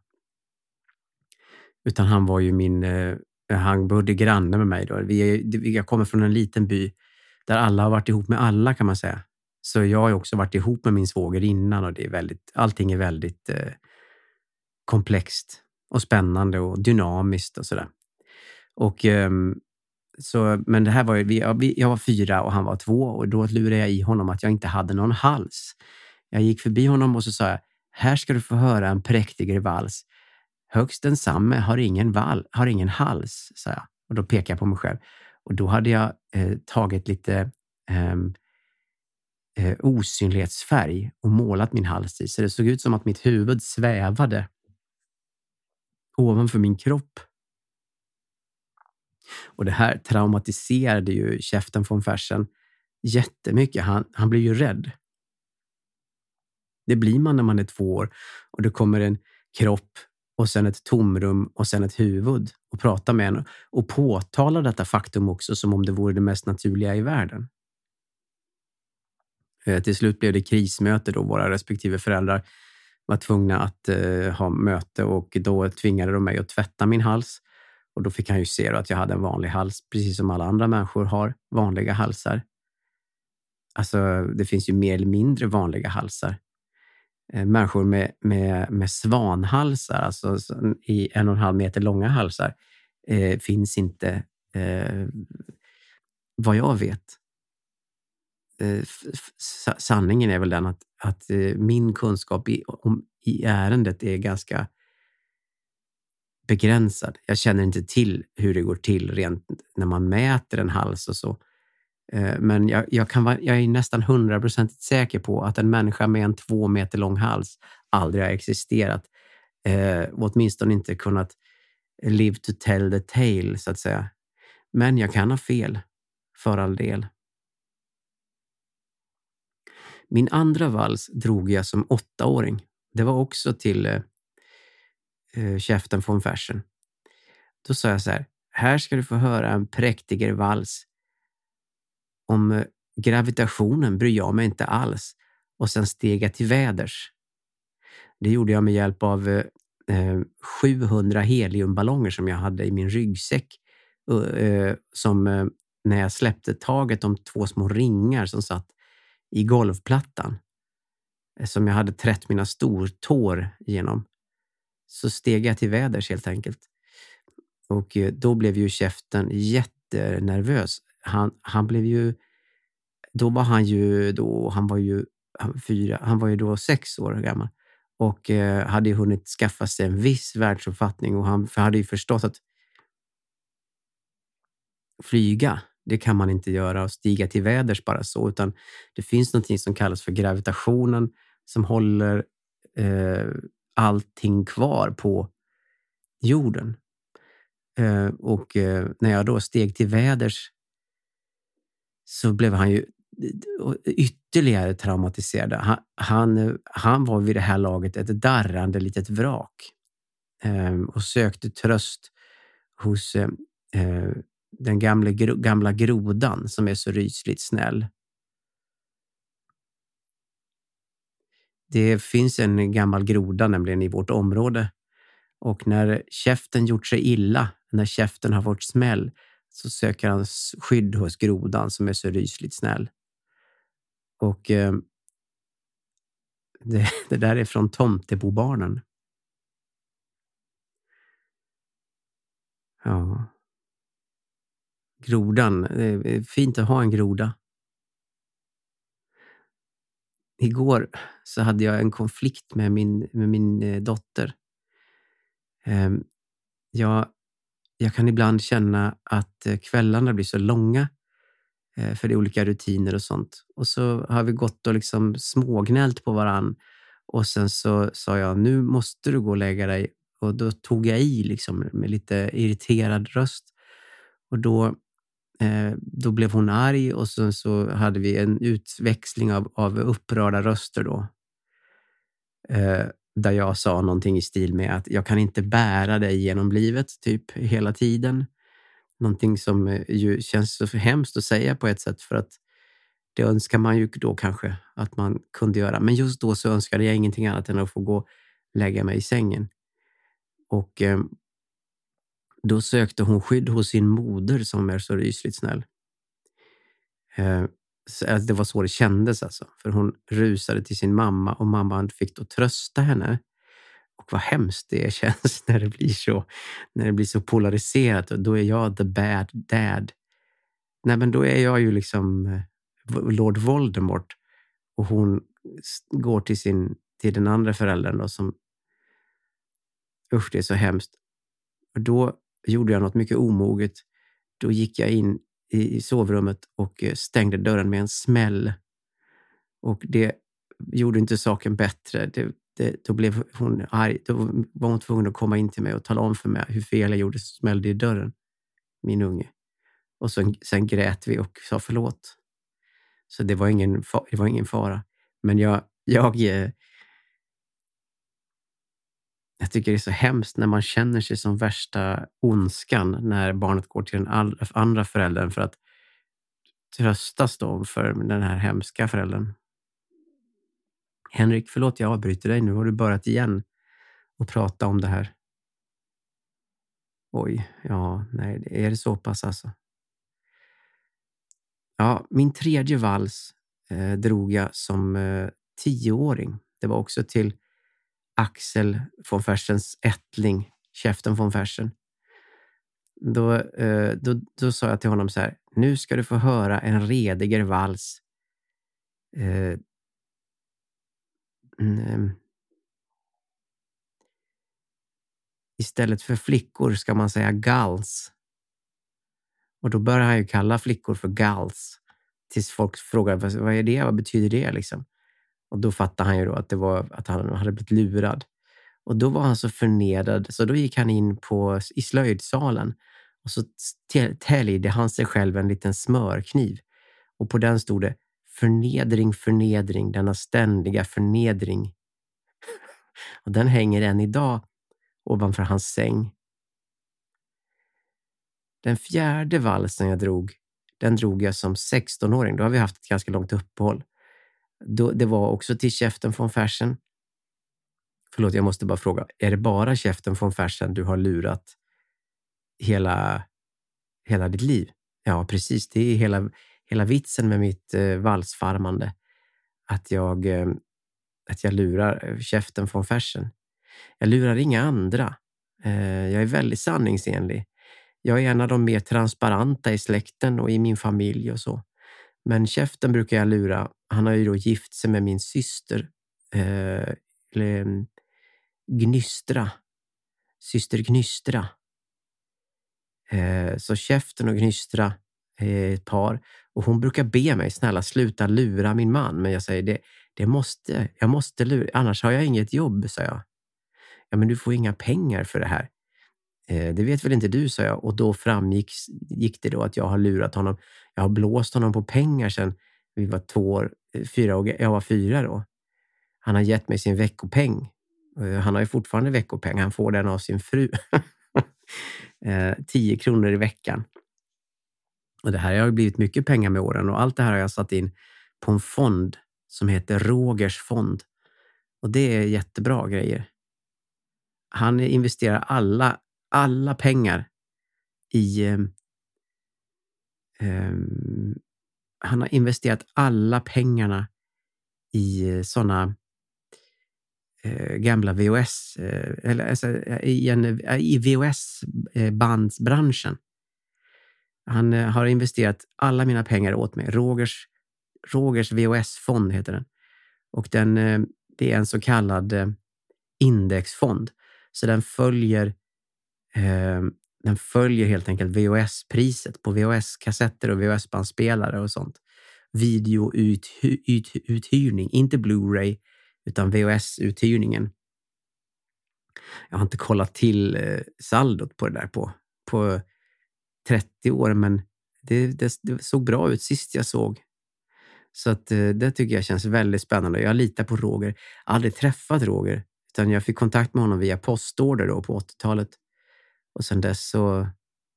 Utan han var ju min, han bodde granne med mig då. Vi, jag kommer från en liten by där alla har varit ihop med alla kan man säga. Så jag har också varit ihop med min svåger innan och det är väldigt, allting är väldigt eh, komplext och spännande och dynamiskt och sådär. Och eh, så, men det här var ju, vi, jag var fyra och han var två och då lurade jag i honom att jag inte hade någon hals. Jag gick förbi honom och så sa jag, här ska du få höra en präktigare vals. Högst densamme har ingen val, har ingen hals, sa jag. Och då pekade jag på mig själv. Och då hade jag eh, tagit lite eh, eh, osynlighetsfärg och målat min hals i. Så det såg ut som att mitt huvud svävade ovanför min kropp. Och det här traumatiserade ju käften von Fersen jättemycket. Han, han blev ju rädd. Det blir man när man är två år. Och det kommer en kropp och sen ett tomrum och sen ett huvud och prata med en och påtala detta faktum också som om det vore det mest naturliga i världen. Eh, till slut blev det krismöte då våra respektive föräldrar var tvungna att eh, ha möte och då tvingade de mig att tvätta min hals och då fick han ju se då att jag hade en vanlig hals precis som alla andra människor har vanliga halsar. Alltså det finns ju mer eller mindre vanliga halsar. Människor med, med, med svanhalsar, alltså i en och en halv meter långa halsar, eh, finns inte eh, vad jag vet. Eh, f- sanningen är väl den att, att eh, min kunskap i, om, i ärendet är ganska begränsad. Jag känner inte till hur det går till rent när man mäter en hals och så. Eh, men jag, jag, kan vara, jag är nästan hundraprocentigt säker på att en människa med en två meter lång hals aldrig har existerat. Eh, åtminstone inte kunnat live to tell the tale, så att säga. Men jag kan ha fel, för all del. Min andra vals drog jag som åttaåring. Det var också till eh, eh, Käften von Fersen. Då sa jag så här: här ska du få höra en präktigare vals. Om eh, gravitationen bryr jag mig inte alls. Och sen steg jag till väders. Det gjorde jag med hjälp av eh, sjuhundra heliumballonger som jag hade i min ryggsäck. Eh, som eh, när jag släppte taget om två små ringar som satt i golvplattan. Eh, som jag hade trätt mina stortår genom. Så steg jag till väders helt enkelt. Och eh, då blev ju Käften jättenervös. Han, han blev ju... Då var han ju... Då, han var ju han, fyra, han var ju då sex år gammal. Och eh, hade ju hunnit skaffa sig en viss världsuppfattning. Och han hade ju förstått att flyga, det kan man inte göra och stiga till väders bara så. Utan det finns något som kallas för gravitationen som håller eh, allting kvar på jorden. Eh, och eh, när jag då steg till väders så blev han ju ytterligare traumatiserad. Han, han, han var vid det här laget ett darrande litet vrak. Eh, och sökte tröst hos eh, den gamla, gamla grodan som är så rysligt snäll. Det finns en gammal groda nämligen i vårt område. Och när Käften gjort sig illa, när Käften har fått smäll, så söker han skydd hos grodan som är så rysligt snäll. Och eh, det, det där är från Tomtebobarnen. Ja. Grodan, det är fint att ha en groda. Igår så hade jag en konflikt med min, med min eh, dotter. Eh, jag, jag kan ibland känna att eh, kvällarna blir så långa eh, för det är olika rutiner och sånt. Och så har vi gått och liksom smågnällt på varann. Och sen så sa jag, nu måste du gå och lägga dig. Och då tog jag i liksom med lite irriterad röst. Och då... Eh, då blev hon arg och så, så hade vi en utväxling av, av upprörda röster då. Eh, där jag sa någonting i stil med att jag kan inte bära dig genom livet typ hela tiden. Någonting som eh, ju känns så hemskt att säga på ett sätt, för att det önskar man ju då kanske att man kunde göra. Men just då så önskade jag ingenting annat än att få gå och lägga mig i sängen. Och... Eh, Då sökte hon skydd hos sin moder som är så rysligt snäll. Eh, så, alltså, det var så det kändes alltså. För hon rusade till sin mamma och mamman fick då trösta henne. Och vad hemskt det känns när det blir så, när det blir så polariserat. Och då är jag the bad dad. Nej, men då är jag ju liksom eh, Lord Voldemort. Och hon går till, sin, till den andra föräldern då som... Usch, det är så hemskt. Och då gjorde jag något mycket omoget. Då gick jag in i sovrummet och stängde dörren med en smäll. Och det gjorde inte saken bättre. Det, det, då blev hon arg. Då var hon tvungen att komma in till mig och tala om för mig hur fel jag gjorde, så smällde i dörren. Min unge. Och sen, sen grät vi och sa förlåt. Så det var ingen, det var ingen fara. Men jag... jag Jag tycker det är så hemskt när man känner sig som värsta ondskan när barnet går till den andra föräldern för att tröstas då för den här hemska föräldern. Henrik, förlåt jag avbryter dig. Nu har du börjat igen och prata om det här. Oj, ja, nej, är det så pass alltså? Ja, min tredje vals eh, drog jag som eh, tioåring. Det var också till Axel von Fersens ättling, Käften von Fersen. Då, eh, då, då sa jag till honom så här: nu ska du få höra en rediger vals. Eh, mm, istället för flickor ska man säga gals. Och då börjar han ju kalla flickor för gals. tills folk frågade, vad, vad är det? Vad betyder det liksom? Och då fattade han ju då att det var att han hade blivit lurad. Och då var han så förnedrad, så då gick han in på, i slöjdsalen och så täljde han sig själv en liten smörkniv. Och på den stod det: förnedring, förnedring, denna ständiga förnedring. Och den hänger än idag ovanför hans säng. Den fjärde valsen jag drog, den drog jag som sextonåring. Då har vi haft ett ganska långt uppehåll. Då, det var också till Käften från Fersen. Förlåt, jag måste bara fråga. Är det bara Käften från Fersen du har lurat hela, hela ditt liv? Ja, precis. Det är hela, hela vitsen med mitt eh, valsfarmande. Att jag, eh, att jag lurar Käften från Fersen. Jag lurar inga andra. Eh, jag är väldigt sanningsenlig. Jag är en av de mer transparenta i släkten och i min familj och så. Men Käften brukar jag lura. Han har ju då gift sig med min syster. Eh, eller, Gnystra. Syster Gnystra. Eh, så Käften och Gnystra är ett par. Och hon brukar be mig, snälla sluta lura min man. Men jag säger, det, det måste, jag måste lura. Annars har jag inget jobb, sa jag. Ja, men du får inga pengar för det här. Eh, det vet väl inte du, sa jag. Och då framgick gick det då att jag har lurat honom. Jag har blåst honom på pengar sedan vi var två år, fyra år. Jag var fyra då. Han har gett mig sin veckopeng. Han har ju fortfarande veckopeng. Han får den av sin fru. eh, tio kronor i veckan. Och det här har ju blivit mycket pengar med åren. Och allt det här har jag satt in på en fond som heter Rogers fond. Och det är jättebra grejer. Han investerar alla, alla pengar i... Eh, eh, han har investerat alla pengarna i sådana... Eh, gamla V H S eh, eller alltså, i, en, i V H S-bandsbranschen. Han eh, har investerat alla mina pengar åt mig. Rogers, Rogers V H S-fond heter den. Och den, eh, det är en så kallad eh, indexfond. Så den följer eh, den följer helt enkelt V H S-priset på V H S-kassetter och V H S-bandspelare och sånt. Videouthyrning, inte Blu-ray utan V H S-uthyrningen. Jag har inte kollat till eh, saldot på det där på, på trettio år, men det, det, det såg bra ut sist jag såg. Så att eh, det tycker jag känns väldigt spännande. Jag litar på Roger. Jag har aldrig träffat Roger, utan jag fick kontakt med honom via postorder då på åttiotalet. Och sen dess så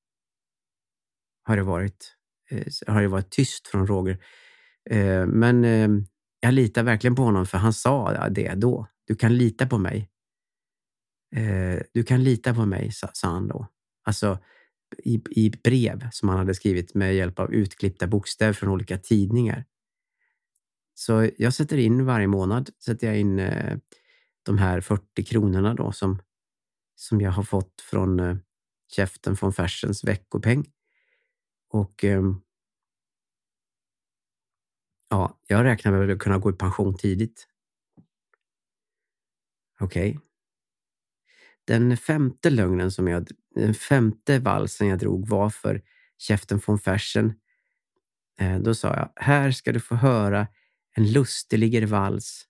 har det varit, eh, har det varit tyst från Roger. Eh, men... Eh, Jag litar verkligen på honom, för han sa det då. Du kan lita på mig. Eh, du kan lita på mig, sa, sa han då. Alltså i, i brev som han hade skrivit med hjälp av utklippta bokstäver från olika tidningar. Så jag sätter in varje månad, sätter jag in eh, de här fyrtio kronorna då som, som jag har fått från eh, Käften från Fersens veckopeng. Och... Eh, Ja, jag räknar med att kunna gå i pension tidigt. Okej. Okay. Den femte lögnen som jag... Den femte valsen jag drog var för Käften från Fersen. Eh, då sa jag, här ska du få höra en lustiger vals.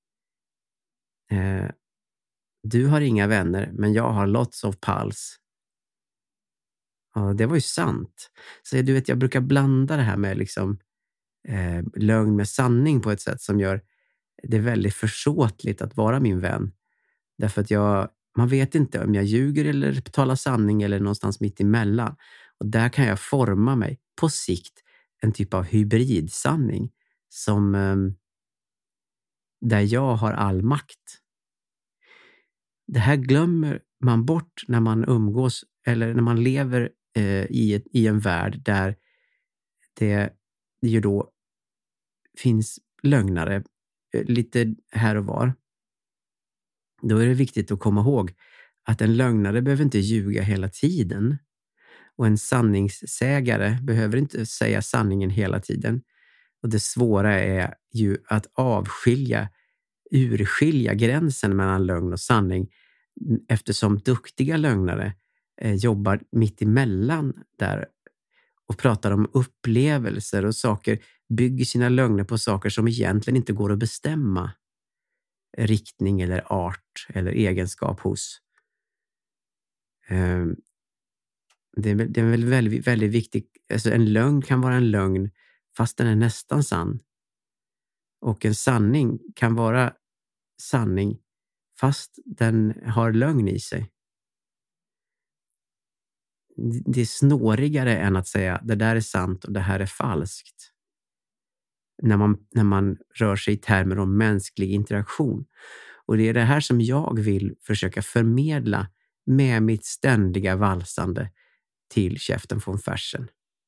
Eh, du har inga vänner, men jag har lots of pals. Ja, det var ju sant. Så du vet, jag brukar blanda det här med liksom... Eh, lögn med sanning på ett sätt som gör det väldigt försåtligt att vara min vän. Därför att jag, man vet inte om jag ljuger eller talar sanning eller någonstans mitt emellan. Och där kan jag forma mig på sikt en typ av hybridsanning som eh, där jag har all makt. Det här glömmer man bort när man umgås eller när man lever eh, i, ett, i en värld där det det ju då finns lögnare lite här och var. Då är det viktigt att komma ihåg att en lögnare behöver inte ljuga hela tiden. Och en sanningssägare behöver inte säga sanningen hela tiden. Och det svåra är ju att avskilja, urskilja gränsen mellan lögn och sanning. Eftersom duktiga lögnare eh, jobbar mitt emellan där. och pratar om upplevelser och saker, bygger sina lögner på saker som egentligen inte går att bestämma riktning eller art eller egenskap hos. Det är, det är väl väldigt, väldigt viktigt. Alltså en lögn kan vara en lögn fast den är nästan sann. Och en sanning kan vara sanning fast den har lögn i sig. Det är snårigare än att säga det där är sant och det här är falskt. När man, när man rör sig i termer om mänsklig interaktion. Och det är det här som jag vill försöka förmedla med mitt ständiga valsande till Käften från Fersen.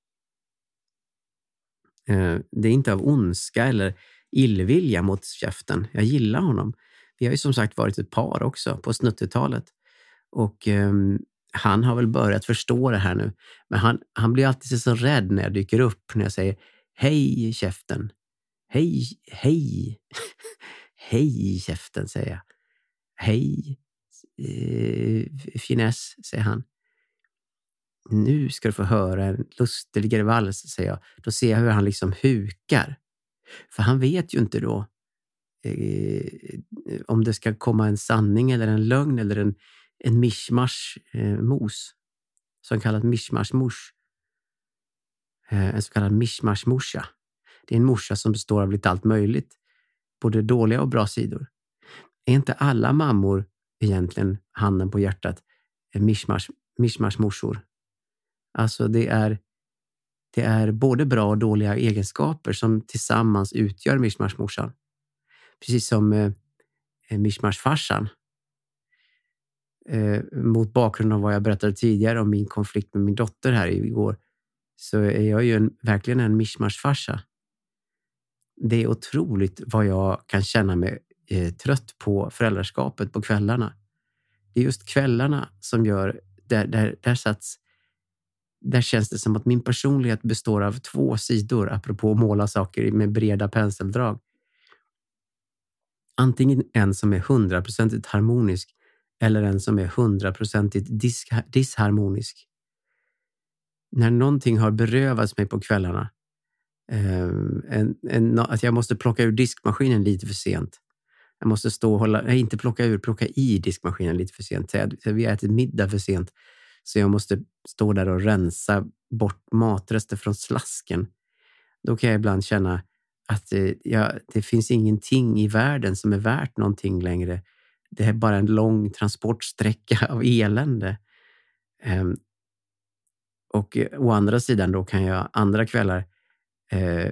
Det är inte av ondska eller illvilja mot Käften. Jag gillar honom. Vi har ju som sagt varit ett par också på snuttiotalet. Och um, han har väl börjat förstå det här nu. Men han, han blir alltid så rädd när jag dyker upp. När jag säger hej Käften. Hej, hej. Hej Käften säger jag. Hej eh, finess säger han. Nu ska du få höra en lustigare vals, säger jag. Då ser jag hur han liksom hukar. För han vet ju inte då eh, om det ska komma en sanning eller en lögn eller en, en mishmash eh, mos. Som kallas mishmash mors. Eh, en så kallad mishmash morsa. Det är en morsa som består av lite allt möjligt. Både dåliga och bra sidor. Är inte alla mammor egentligen, handen på hjärtat, mishmash, mishmash morsor? Alltså det är, det är både bra och dåliga egenskaper som tillsammans utgör mishmash-morsan. Precis som eh, mishmash-farsan. Eh, mot bakgrund av vad jag berättade tidigare om min konflikt med min dotter här igår, så är jag ju en, verkligen en mishmash-farsa. Det är otroligt vad jag kan känna mig eh, trött på föräldraskapet på kvällarna. Det är just kvällarna som gör, där, där, där satts Där känns det som att min personlighet består av två sidor, apropå att måla saker med breda penseldrag. Antingen en som är hundraprocentigt harmonisk eller en som är hundraprocentigt dis- disharmonisk. När någonting har berövats mig på kvällarna, eh, en, en, att jag måste plocka ur diskmaskinen lite för sent. Jag måste stå och hålla, nej, inte plocka ur, plocka i diskmaskinen lite för sent. Så vi har ätit middag för sent. Så jag måste stå där och rensa bort matrester från slasken. Då kan jag ibland känna att det, ja, det finns ingenting i världen som är värt någonting längre. Det är bara en lång transportsträcka av elände. Um, och å andra sidan då kan jag andra kvällar eh,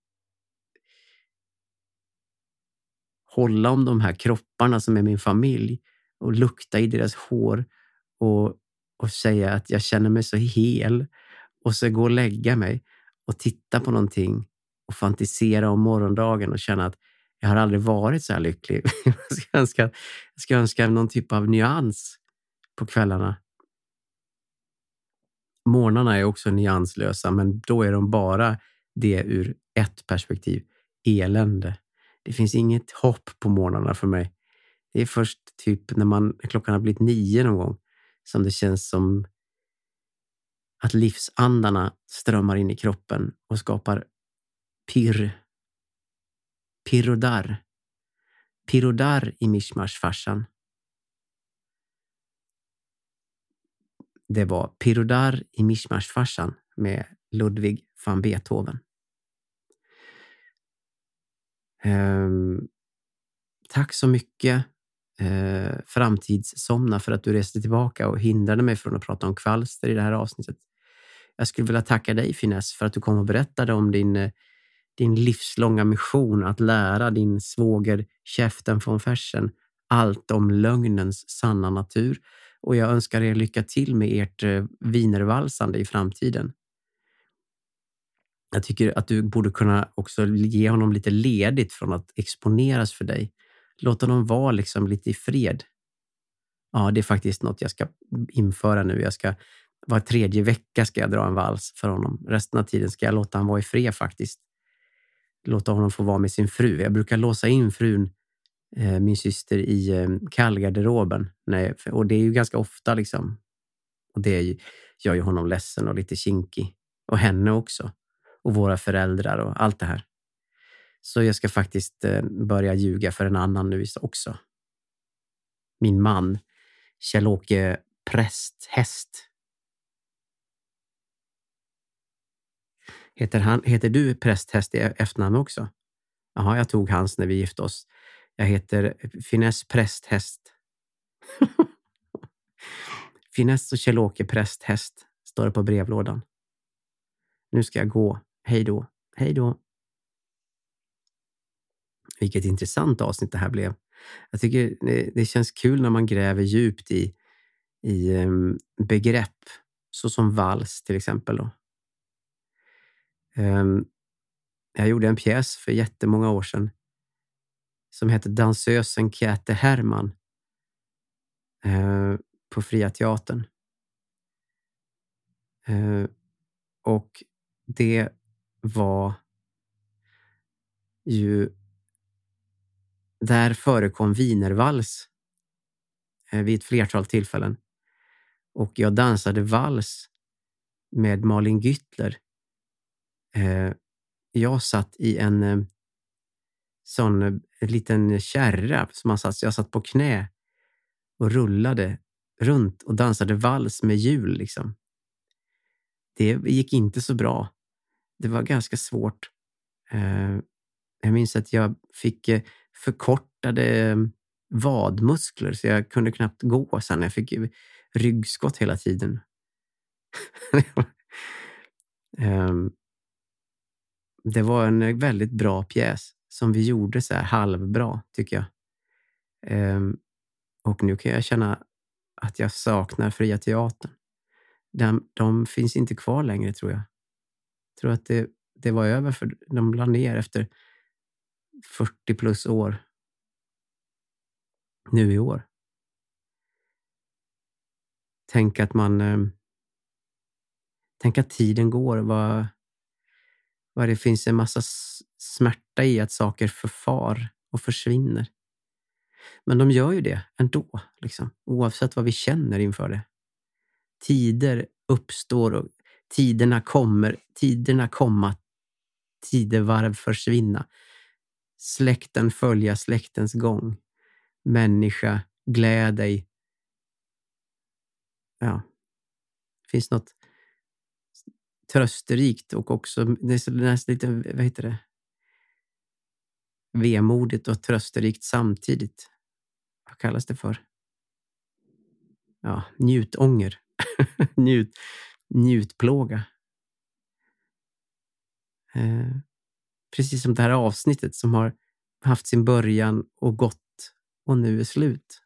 hålla om de här kropparna som är min familj och lukta i deras hår och och säga att jag känner mig så hel, och så gå och lägga mig och titta på någonting och fantisera om morgondagen och känna att jag har aldrig varit så här lycklig. jag, ska önska, jag ska önska någon typ av nyans på kvällarna. Morgnarna är också nyanslösa, men då är de bara det ur ett perspektiv. Elände. Det finns inget hopp på morgnarna för mig. Det är först typ när man, klockan har blivit nio någon gång, som det känns som att livsandarna strömmar in i kroppen och skapar pirr. Pirodar. Pirodar i mishmash-farsan. Det var Pirodar i mishmash-farsan med Ludwig van Beethoven. Um, tack så mycket. Eh, framtidssomna för att du reste tillbaka och hindrade mig från att prata om kvalster i det här avsnittet. Jag skulle vilja tacka dig, Finess, för att du kom och berättade om din, din livslånga mission att lära din svåger Käften från Fersen allt om lögnens sanna natur, och jag önskar er lycka till med ert eh, vinervalsande i framtiden. Jag tycker att du borde kunna också ge honom lite ledigt från att exponeras för dig. Låt honom vara liksom lite i fred. Ja, det är faktiskt något jag ska införa nu. Jag ska, var tredje vecka ska jag dra en vals för honom. Resten av tiden ska jag låta honom vara i fred faktiskt. Låta honom få vara med sin fru. Jag brukar låsa in frun, eh, min syster, i eh, kallgarderoben. Nej, och det är ju ganska ofta liksom. Och det är ju, gör ju honom ledsen och lite kinkig. Och henne också. Och våra föräldrar och allt det här. Så jag ska faktiskt eh, börja ljuga för en annan nu också. Min man, Kjell-Åke Prästhäst. Heter, han, heter du Prästhäst i efternamn också? Jaha, jag tog hans när vi gifte oss. Jag heter Finess Prästhäst. Finess och Kjell-Åke Prästhäst står det på brevlådan. Nu ska jag gå. Hej då. Hej då. Vilket intressant avsnitt det här blev. Jag tycker det, det känns kul när man gräver djupt i, i um, begrepp. Så som vals till exempel. Då. Um, jag gjorde en pjäs för jättemånga år sedan. Som heter Dansösen Käte Herman. Uh, på Fria Teatern. Uh, och det var ju... Där förekom wienervals eh, vid ett flertal tillfällen. Och jag dansade vals med Malin Güttler. Eh, jag satt i en eh, sån eh, liten kärra som man satt, jag satt på knä och rullade runt och dansade vals med hjul liksom. Det gick inte så bra. Det var ganska svårt. Eh, jag minns att jag fick eh, förkortade vadmuskler så jag kunde knappt gå sen. Jag fick ryggskott hela tiden. um, det var en väldigt bra pjäs som vi gjorde så här halvbra tycker jag. Um, och nu kan jag känna att jag saknar Fria Teatern. De, de finns inte kvar längre tror jag. Jag tror att det, det var över för de la ner efter fyrtio plus år. Nu i år. Tänk att man... Eh, tänk att tiden går. Vad, vad det finns en massa smärta i att saker förfar och försvinner. Men de gör ju det ändå. Liksom, oavsett vad vi känner inför det. Tider uppstår och tiderna kommer. Tiderna komma. Tidevarv försvinna. Släkten följa släktens gång. Människa, gläd dig. Ja. Det finns något trösterikt och också det är nästan lite, vad heter det? Vemodigt och trösterikt samtidigt. Vad kallas det för? Ja, njutånger. Njut, njutplåga. Eh, precis som det här avsnittet som har haft sin början och gått och nu är slut.